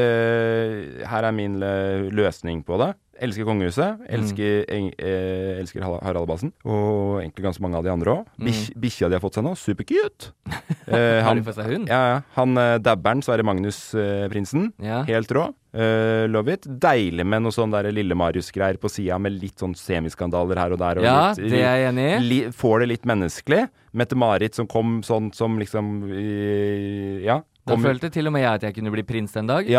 her er min løsning på det. Elsker kongehuset, elsker Harald Bassen, og egentlig ganske mange av de andre også. Bikkja de har fått seg nå, supercute. Har de fått seg hund? Ja. Han dabberen, Sverre Magnus-prinsen, helt rå. Love it. Deilig med noe sånn der Lille Marius-greier på siden, med litt sånn semiskandaler her og der. Og det er jeg enig i. Får det litt menneskelig. Mette-Marit som kom sånn som liksom, Da følte til og med jeg at jeg kunne bli prins en dag.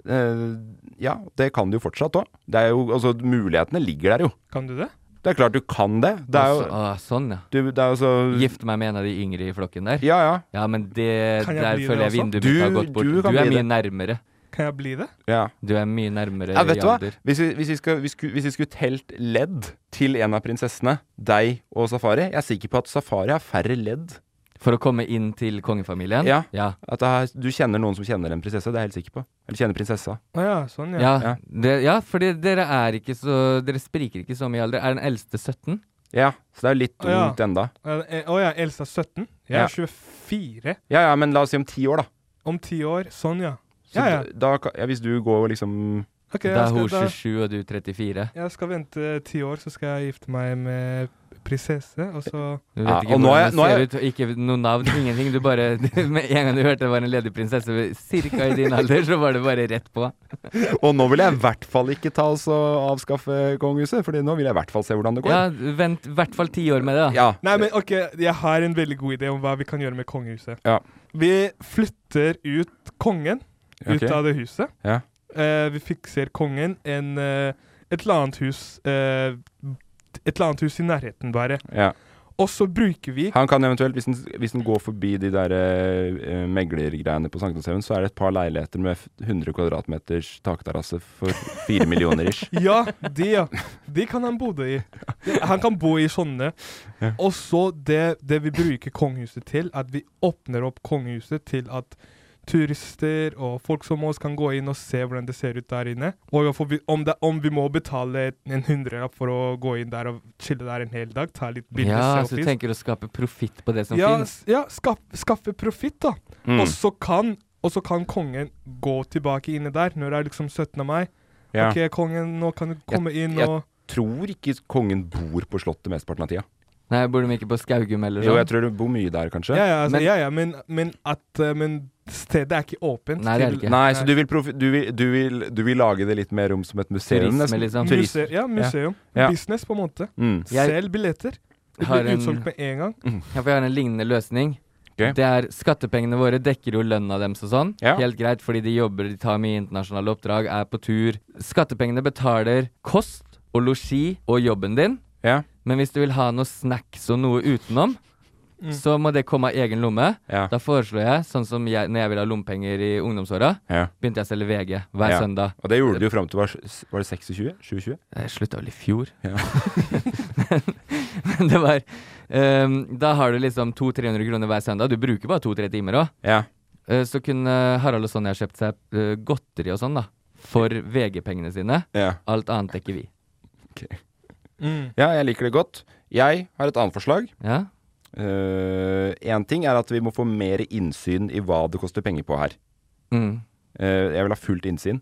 Ja, det kan du jo fortsatt også. Det er jo, altså, mulighetene ligger der jo. Kan du det? Det er klart du kan det. Det er jo... sånn, ja. Det er også... Gifte meg med en av de yngre i flokken der. Ja. Ja, men der føler jeg vinduet mitt har gått bort. Du er mye nærmere. Kan jeg bli det? Ja. Du er mye nærmere i alder. Hvis vi skulle telt ledd til en av prinsessene, deg og Safari, jeg er sikker på at Safari har færre ledd. For å komme inn til kongefamilien? Ja. At du kjenner noen som kjenner en prinsesse, det er jeg helt sikker på. Eller kjenner prinsessa. Sånn, fordi dere er ikke så... Dere spriker ikke så mye i alder. Er den eldste 17? Ja, så det er litt ungt enda. Eldste 17? Jeg er 24. Ja, men la oss si om 10 år da. Om 10 år, sånn ja. Hvis du går liksom... Da er hun 27 og du 34. Jeg skal vente 10 år, så skal jeg gifte meg med prinsesse, og så... Du vet ikke hvordan det ser ut, ikke noe navn, ingenting. Du bare, med en gang du hørte det var en ledig prinsesse, cirka i din alder, så var det bare rett på. Og nå vil jeg i hvert fall ikke ta oss og avskaffe kongehuset, fordi nå vil jeg i hvert fall se hvordan det går. Ja, vent i hvert fall 10 år med det da. Ja. Nei, men ok, jeg har en veldig god idé om hva vi kan gjøre med kongehuset. Ja. Vi flytter ut kongen ut av det huset. Ja. Vi fikser kongen et eller annet hus i nærheten bare. Ja. Og så bruker vi... Han kan eventuelt, hvis den går forbi de der meglergreiene på Sankthanshaugen, så er det et par leiligheter med 100 kvadratmeters takterrasse for 4 millioner ish. Ja. Det kan han bo i. Han kan bo i sånne. Ja. Og så det vi bruker kongehuset til, at vi åpner opp kongehuset til at turister og folk som oss kan gå inn og se hvordan det ser ut der inne. Og om vi må betale en 100-lapp for å gå inn der og chille der en hel dag, ta litt bilder. Ja, så du tenker å skape profitt på det som finnes? Ja, skaffe profitt da. Og så kan kongen gå tilbake inne der når det er liksom 17. mai. Ja. Ok, kongen, nå kan du komme inn og... Jeg tror ikke kongen bor på slottet mesteparten av tida. Nei, bor de ikke på Skaugum eller sånn? Jo, jeg tror du bor mye der, kanskje. Men stedet er ikke åpent. Nei, det er det ikke. Nei, så du vil lage det litt mer om som et museum? Turisme, liksom. Museum. Ja. Business, på en måte. Selv billetter. Det blir utsolgt med en gang. Ja, for jeg har en lignende løsning. Okay. Det er skattepengene våre dekker jo lønna deres og sånn. Ja. Helt greit, fordi de jobber, de tar mye internasjonale oppdrag, er på tur. Skattepengene betaler kost og logi og jobben din. Ja. Men hvis du vil ha noe snacks og noe utenom, så må det komme av egen lomme. Da foreslår jeg, sånn som når jeg ville ha lompenger i ungdomsåra, begynte jeg å selge VG hver søndag. Og det gjorde du jo frem til, var det 26? 2020? Jeg sluttet vel i fjor. Men det var, da har du liksom 200-300 kroner hver søndag. Du bruker bare 2-3 timer også. Så kunne Harald og Sonja kjøpt seg godteri og sånn da, for VG-pengene sine. Alt annet dekker vi. Ja, jeg liker det godt. Jeg har et annet forslag. En ting er at vi må få mer innsyn i hva det koster penger på her. Jeg vil ha fullt innsyn.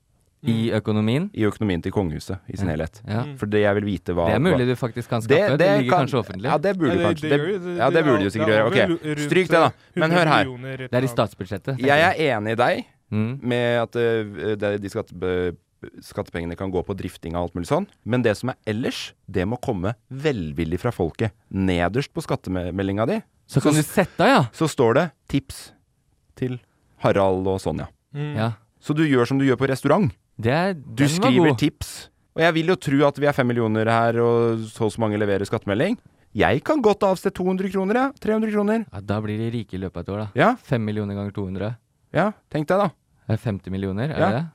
I økonomien? I økonomien til kongehuset i sin helhet. For det jeg vil vite hva... Det er mulig du faktisk kan skaffe. Det ligger kanskje offentlig. Ja, det burde kanskje. Det burde du sikkert gjøre. Ok, stryk det da. Men hør her. Det er i statsbudsjettet. Jeg er enig i deg med at de skattepengene kan gå på drifting og alt mulig sånn, men det som er ellers, det må komme velvillig fra folket. Nederst på skattemeldinga di, så kan du sette, så står det tips til Harald og Sonja. Så du gjør som du gjør på restaurant. Du skriver tips. Og jeg vil jo tro at vi er 5 millioner her, og så mange leverer skattemelding. Jeg kan godt avste 200 kroner, 300 kroner. Ja, da blir de rike i løpet av et år da. 5 millioner ganger 200. Ja, tenk deg da. Det er 50 millioner, er det?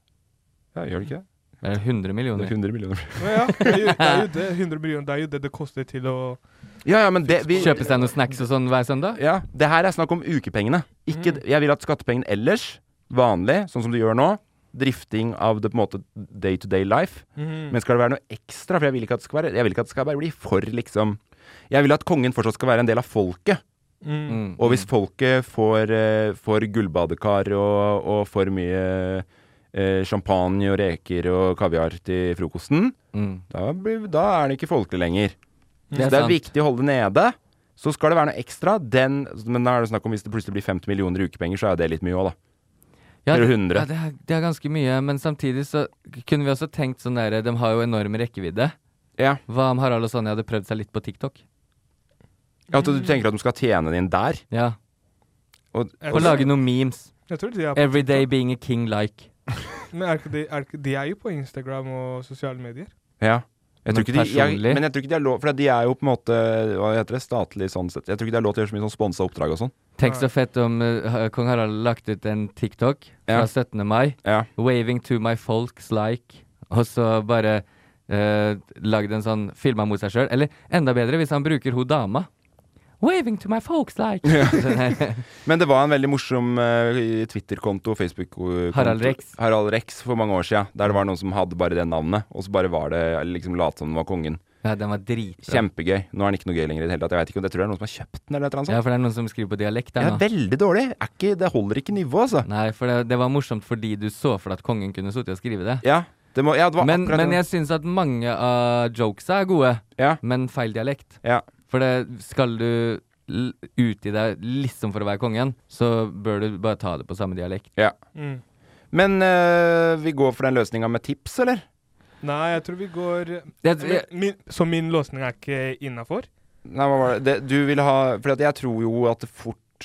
Ja, gjør det ikke det? Det er 100 millioner. Det er 100 millioner. Det er jo det, 100 millioner, det er jo det koster til å... men det... Kjøpe seg noen snacks og sånn hver søndag? Ja, det her er snakk om ukepengene. Jeg vil at skattepengene ellers, vanlig, sånn som du gjør nå, drifting av det på en måte day-to-day life, men skal det være noe ekstra, for jeg vil ikke at det skal bare bli for liksom... Jeg vil at kongen fortsatt skal være en del av folket. Og hvis folket får gullbadekar og for mye... champagne og reker og kaviar til frokosten, da er det ikke folkelig lenger. Så det er viktig å holde det nede. Så skal det være noe ekstra. Men da er det snakk om hvis det plutselig blir 50 millioner ukepenger, så er det litt mye også, da. Eller 100. Ja, det er ganske mye, men samtidig så kunne vi også tenkt sånn der, de har jo enorm rekkevidde. Hva om Harald og Sonja hadde prøvd seg litt på TikTok? Ja, at du tenker at de skal tjene det inn der? Ja. Og lage noen memes. Every day being a king like. Men de er jo på Instagram og sosiale medier. Ja. Men jeg tror ikke de har lov, for de er jo på en måte, hva heter det, statlig sånn sett. Jeg tror ikke de har lov til å gjøre så mye sånn sponset oppdrag og sånn. Tenk så fett om Kong Harald lagt ut en TikTok fra 17. mai. Waving to my folks like. Og så bare lagd en sånn filma mot seg selv. Eller enda bedre hvis han bruker ho dama. Waving to my folks like. Men det var en veldig morsom Twitter-konto, Facebook-konto. Harald Rex for mange år siden, der det var noen som hadde bare det navnet, og så bare var det liksom lat som den var kongen. Ja, den var dritbra. Kjempegøy. Nå er den ikke noe gøy lenger i det hele tatt. Jeg vet ikke om det, tror jeg er noen som har kjøpt den eller et eller annet sånt. Ja, for det er noen som skriver på dialekt der nå. Ja, veldig dårlig. Det holder ikke nivå, altså. Nei, for det var morsomt fordi du så for at kongen kunne sitte og skrive det. Ja, det var men jeg synes at mange av jokesa er gode, men feil dialekt. Ja. For skal du ut i deg liksom for å være kongen, så bør du bare ta det på samme dialekt. Ja. Men vi går for den løsningen med tips, eller? Nei, jeg tror vi går... Så min løsning er ikke innenfor? Nei, hva var det? Du vil ha... For jeg tror jo at det fort...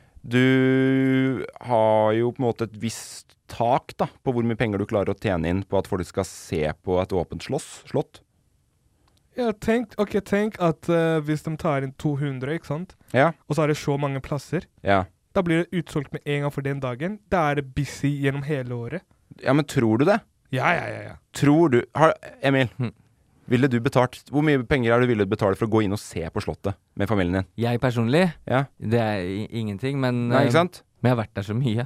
Du har jo på en måte et visst tak da, på hvor mye penger du klarer å tjene inn på at folk skal se på et åpent slott. Ja, tenk at hvis de tar inn 200, ikke sant? Ja. Og så er det så mange plasser. Ja. Da blir det utsolgt med en gang for den dagen. Da er det busy gjennom hele året. Ja, men tror du det? Ja. Tror du... Emil, ville du betalt... Hvor mye penger er du ville betale for å gå inn og se på slottet med familien din? Jeg personlig? Ja. Det er ingenting, men... Nei, ikke sant? Men jeg har vært der så mye.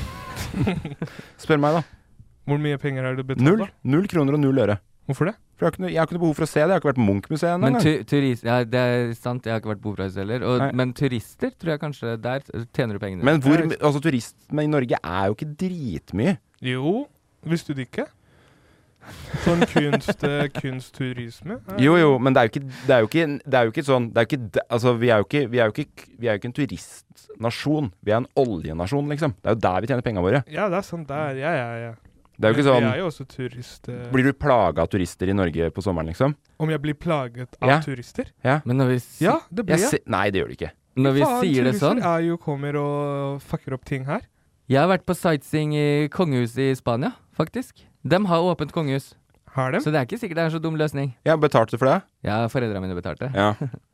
Spør meg da. Hvor mye penger har du betalt da? 0 kroner og 0 øre. Hvorfor det? For jeg har ikke noe behov for å se det. Jeg har ikke vært på Munch-museet ennå. Men ja, det er sant. Jeg har ikke vært på Operahuset heller. Men turister tror jeg kanskje der tjener du pengene. Men turisme i Norge er jo ikke dritmye. Jo, visste du det ikke? Sånn kunstturisme. Jo, men det er jo ikke sånn, altså vi er jo ikke en turistnasjon. Vi er en oljenasjon, liksom. Det er jo der vi tjener pengene våre. Ja, det er sånn der. Ja. Det er jo ikke sånn... Vi er jo også turister. Blir du plaget av turister i Norge på sommeren, liksom? Om jeg blir plaget av turister? Ja. Men når vi ja, det blir jeg. Nei, det gjør du ikke. Når vi sier det sånn... Turister kommer og fucker opp ting her. Jeg har vært på sightseeing i kongehuset i Spania, faktisk. De har åpent kongehus. Har de? Så det er ikke sikkert det er en så dum løsning. Ja, betalte du for det? Ja, foreldrene mine betalte. Ja.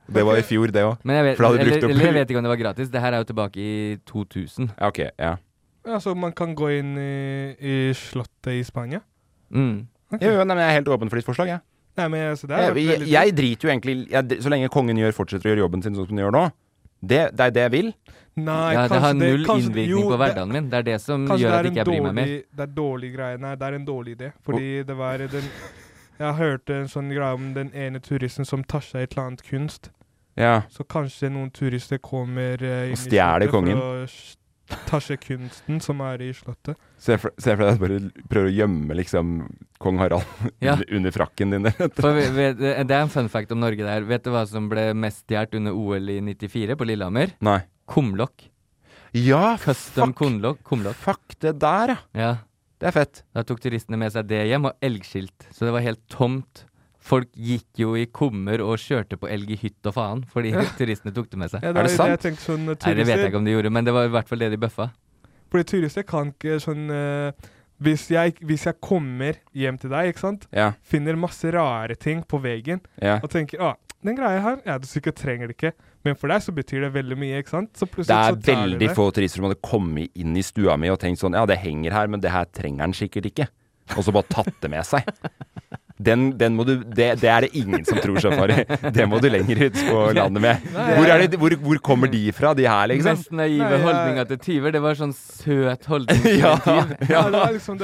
Det var i fjor, det også. Men jeg vet ikke om det var gratis. Det her er jo tilbake i 2000. Ja, ok, ja. Ja, så man kan gå inn i slottet i Spania? Okay. Jo, men jeg er helt åpen for ditt forslag, jeg. Nei, men altså, jeg driter jo egentlig så lenge kongen fortsetter å gjøre jobben sin sånn som den gjør nå. Det er det jeg vil. Nei, det har null innvirkning på hverdagen min. Det er det som gjør at ikke jeg bryr meg mer. Det er dårlig greie. Nei, det er en dårlig idé. Fordi det var jeg hørte en sånn greie om den ene turisten som tar seg et eller annet kunst. Ja. Så kanskje noen turister kommer inn og stjæler kongen. For å tasje kunsten som er i slottet. Se for deg at bare prøver å gjemme liksom kong Harald under frakken din. Det er en fun fact om Norge der. Vet du hva som ble mest stjert under OL i 94 på Lillehammer? Nei. Kumlokk. Ja, Custom kumlokk. Fuck det der, ja. Det er fett. Da tok turistene med seg det hjem, og elgskilt. Så det var helt tomt. Folk gikk jo i kummer og kjørte på elg i hytt og faen, fordi turistene tok det med seg. Ja, er det sant? Nei, det vet jeg ikke om de gjorde, men det var i hvert fall det de bøffa. Fordi turister kan ikke sånn hvis jeg kommer hjem til deg, ikke sant? Ja. Finner masse rare ting på veggen, og tenker, den greia her, du sikkert trenger det ikke. Men for deg så betyr det veldig mye, ikke sant? Så det er veldig få turister som hadde kommet inn i stua mi og tenkt sånn, det henger her, men det her trenger den sikkert ikke. Og så bare tatt det med seg. Den må du, det er det ingen som tror, Safari. Det må du lenger ut på landet med. Hvor kommer de fra, de her, liksom? Mest naive holdninger til tyver. Det var sånn søt holdning til tyv. Ja, det var liksom,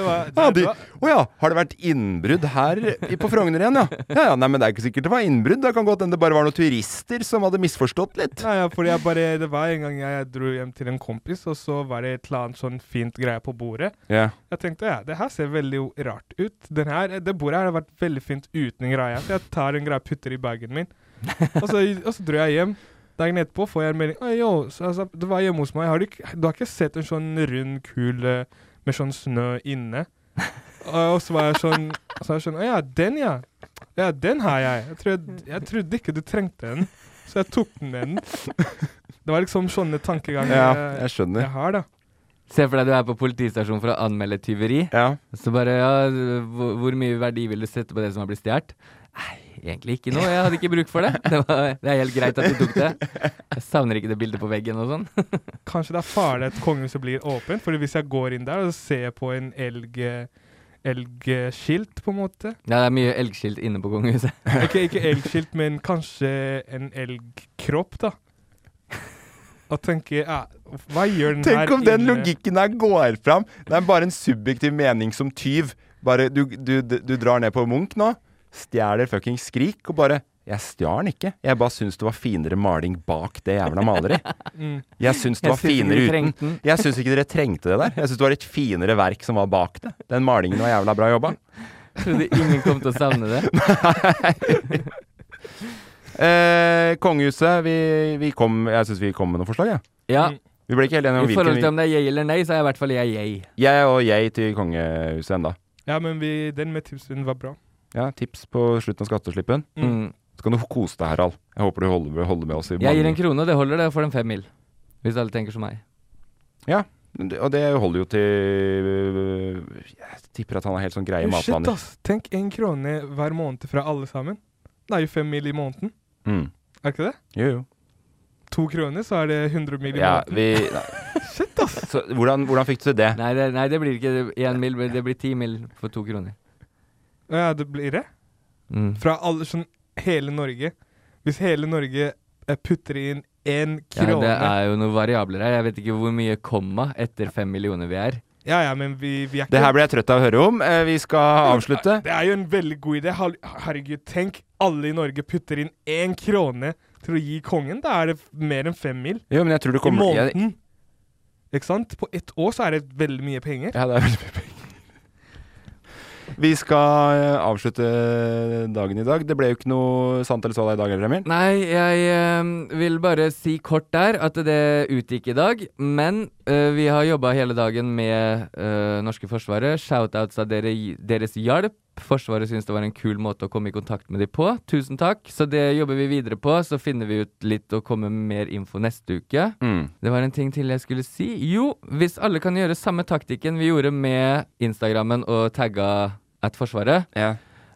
har det vært innbrudd her på Frogner igjen, ja? Nei, men det er ikke sikkert det var innbrudd. Det kan godt hende det bare var noen turister som hadde misforstått litt. Nei, fordi det var en gang jeg dro hjem til en kompis, og så var det et eller annet sånn fint greie på bordet. Ja. Jeg tenkte, det her ser veldig rart ut. Det bordet her har vært veldig fint uten en greie. Så jeg tar en greie, putter i bagen min. Og så drar jeg hjem. Dagen etterpå får jeg en melding. Det var hjemme hos meg. Du har ikke sett en sånn rund kule med sånn snø inne? Og så var jeg sånn, den ja. Ja, den har jeg. Jeg trodde ikke du trengte den. Så jeg tok den. Det var liksom sånne tankeganger jeg har da. Se for deg du er på politistasjon for å anmelde tyveri. Ja. Så bare, hvor mye verdi vil du sette på det som har blitt stjert? Nei, egentlig ikke noe. Jeg hadde ikke bruk for det. Det er helt greit at du tok det. Jeg savner ikke det bildet på veggen og sånn. Kanskje det er farlig at kongehuset blir åpen, fordi hvis jeg går inn der og ser på en elgskilt på en måte. Ja, det er mye elgskilt inne på kongehuset. Ikke elgskilt, men kanskje en elgkropp da. Og tenker, hva gjør den her? Tenk om den logikken her går fram. Det er bare en subjektiv mening som tyv. Bare, du drar ned på Munch nå, stjeler fucking Skrik, og bare, jeg stjal den ikke. Jeg bare synes det var finere maling bak det jævla maleri. Jeg synes det var finere uten. Jeg synes ikke dere trengte det der. Jeg synes det var et finere verk som var bak det. Den malingen var jævla bra jobba. Trodde ingen kom til å savne det. Nei. Kongehuset, jeg synes vi kom med noen forslag, ja. Vi ble ikke helt enige om hvilken. I forhold til om det er jeg eller nei, så er i hvert fall jeg. Jeg og jeg til kongehuset enda. Ja, men den med tipsen var bra. Ja, tips på slutten av skatteslippen. Så kan du kose deg, Harald. Jeg håper du holder med oss i Jeg gir 1 krone, det holder det for den 5 mil. Hvis alle tenker som meg. Ja, og det holder jo til jeg tipper at han har helt sånn greie matvaner. Shit, tenk 1 krone hver måned fra alle sammen. Det er jo 5 mil i måneden. Er ikke det? Jo. 2 kroner, så er det 100 mil i måneden. Shit, ass! Så hvordan fikk du til det? Nei, det blir ikke 1 mil, det blir 10 mil for 2 kroner. Ja, det blir det? Fra sånn hele Norge. Hvis hele Norge putter inn 1 krone... Ja, det er jo noen variabler her. Jeg vet ikke hvor mye komma etter 5 millioner vi er. Ja, men vi er ikke... Det her ble jeg trøtt av å høre om. Vi skal avslutte. Det er jo en veldig god idé. Herregud, tenk, alle i Norge putter inn 1 krone til å gi kongen. Da er det mer enn 5 mil. Jo, men jeg tror det kommer... I måneden. Ikke sant? På 1 år så er det veldig mye penger. Ja, det er veldig mye penger. Vi skal avslutte dagen i dag. Det ble jo ikke noe sant eller så deg i dag, eller Emil? Nei, jeg vil bare si kort der at det utgikk i dag, men vi har jobbet hele dagen med norske forsvaret. Shoutouts av deres hjelp. Forsvaret synes det var en kul måte å komme i kontakt med de på. Tusen takk. Så det jobber vi videre på. Så finner vi ut litt og kommer med mer info neste uke. Det var en ting til jeg skulle si. Jo, hvis alle kan gjøre samme taktikken vi gjorde med Instagrammen og tagga @forsvaret,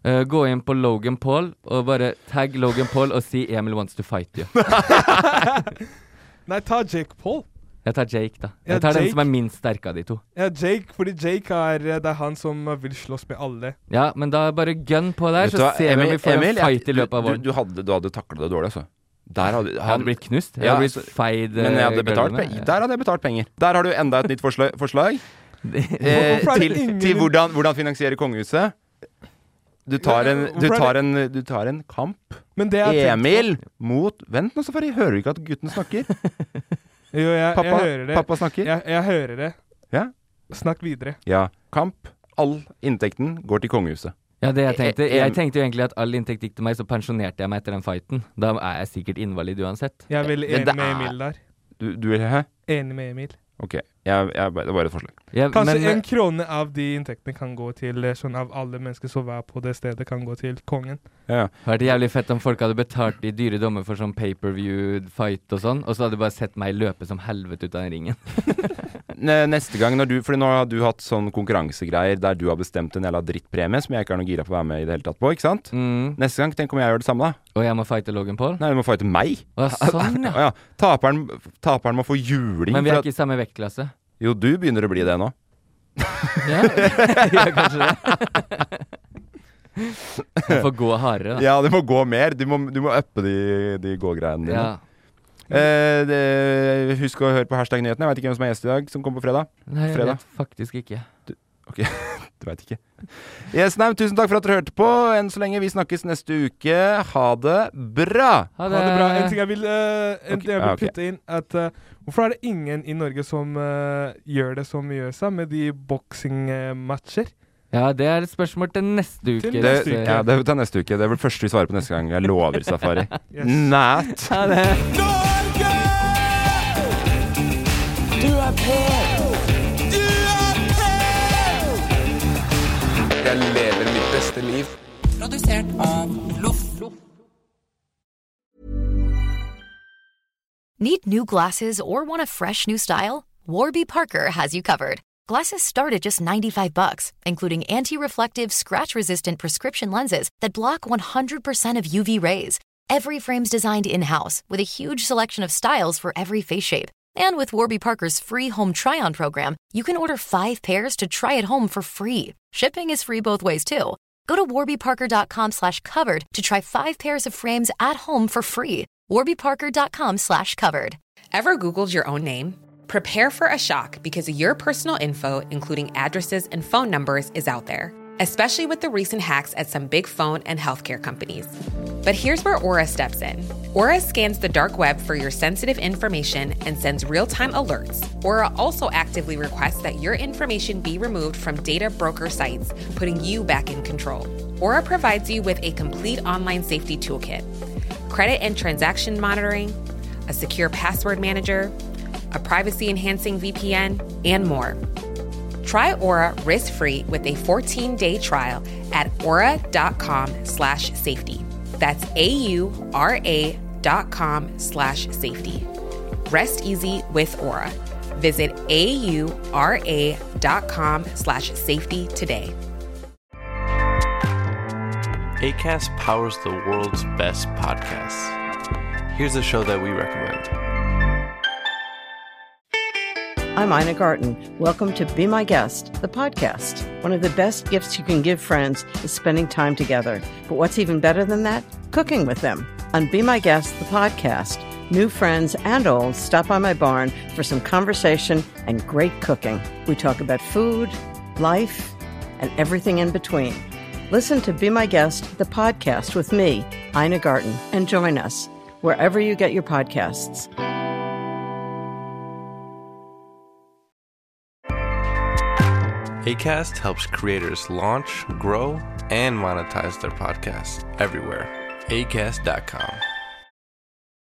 Gå inn på Logan Paul og bare tagg Logan Paul og si Emil wants to fight you. Nei, ta Jake Paul. Jeg tar Jake da. Jeg tar den som minst sterk av de to. Ja, Jake, fordi Jake det han som vil slåss med alle. Ja, men da bare gun på der, så ser vi om vi får en fight I løpet av våren. Du hadde taklet det dårlig, altså. Der hadde han blitt knust. Jeg hadde blitt feid. Men der hadde jeg betalt penger. Der har du enda et nytt forslag. Til hvordan finansiere kongehuset. Du tar en kamp. Emil mot... Vent nå, Safari. Hører du ikke at gutten snakker? Jo, jeg hører det. Pappa snakker? Jeg hører det. Ja? Snakk videre. Ja. Kamp. All inntekten går til kongehuset. Ja, det jeg tenkte. Jeg tenkte jo egentlig at all inntekt gikk til meg, så pensjonerte jeg meg etter den fighten. Da jeg sikkert invalid uansett. Jeg er veldig enig med Emil der. Du vil hæ? Enig med Emil. Ok, det var et forslag. Ja, kanskje 1 krone av de inntektene kan gå til sånn av alle mennesker som var på det stedet kan gå til kongen. Ja. Det hadde vært jævlig fett om folk hadde betalt de dyre dommer for sånn pay-per-view fight og sånn, og så hadde de bare sett meg løpe som helvete ut av den ringen. Neste gang, fordi nå har du hatt sånn konkurransegreier der du har bestemt en jævla drittpremie som jeg ikke har noe gira på å være med I det hele tatt på, ikke sant? Neste gang, tenk om jeg gjør det samme da. Og jeg må fighte Logan Paul? Nei, du må fighte meg. Sånn, ja. Taperen må få juling. Men vi ikke I samme vektklasse. Jo, du begynner å bli det nå. Ja, kanskje det. Du får gå hardere da. Ja, du må gå mer. Du må uppe de gå-greiene dine. Ja. Husk å høre på #nyhetene. Jeg vet ikke hvem som gjest I dag, som kommer på fredag. Nei, jeg vet faktisk ikke. Ok, du vet ikke. Yes, tusen takk for at dere hørte på. Enn så lenge, vi snakkes neste uke. Ha det bra! Ha det bra. En ting jeg vil putte inn, at hvorfor det ingen I Norge som gjør det som I USA med de boksingmatcher? Ja, det et spørsmål til neste uke. Ja, det til neste uke. Det første vi svarer på neste gang. Jeg lover, Safari. Yes. Nat! Ha det! Norge! Du på! Du på! Jeg lever mitt beste liv. Produsert av Loff. Need new glasses or want a fresh new style? Warby Parker has you covered. Glasses start at just $95, including anti-reflective, scratch-resistant prescription lenses that block 100% of UV rays. Every frame's designed in-house, with a huge selection of styles for every face shape. And with Warby Parker's free home try-on program, you can order 5 pairs to try at home for free. Shipping is free both ways, too. Go to warbyparker.com/covered to try 5 pairs of frames at home for free. warbyparker.com/covered. Ever Googled your own name? Prepare for a shock because your personal info, including addresses and phone numbers, is out there, especially with the recent hacks at some big phone and healthcare companies. But here's where Aura steps in. Aura scans the dark web for your sensitive information and sends real-time alerts. Aura also actively requests that your information be removed from data broker sites, putting you back in control. Aura provides you with a complete online safety toolkit, credit and transaction monitoring, a secure password manager, a privacy-enhancing VPN, and more. Try Aura risk-free with a 14-day trial at aura.com/safety. That's AURA.com/safety. Rest easy with Aura. Visit AURA.com/safety today. Acast powers the world's best podcasts. Here's a show that we recommend. I'm Ina Garten. Welcome to Be My Guest, the podcast. One of the best gifts you can give friends is spending time together. But what's even better than that? Cooking with them. On Be My Guest, the podcast, new friends and old stop by my barn for some conversation and great cooking. We talk about food, life, and everything in between. Listen to Be My Guest, the podcast with me, Ina Garten, and join us wherever you get your podcasts. Acast helps creators launch, grow, and monetize their podcasts everywhere. Acast.com.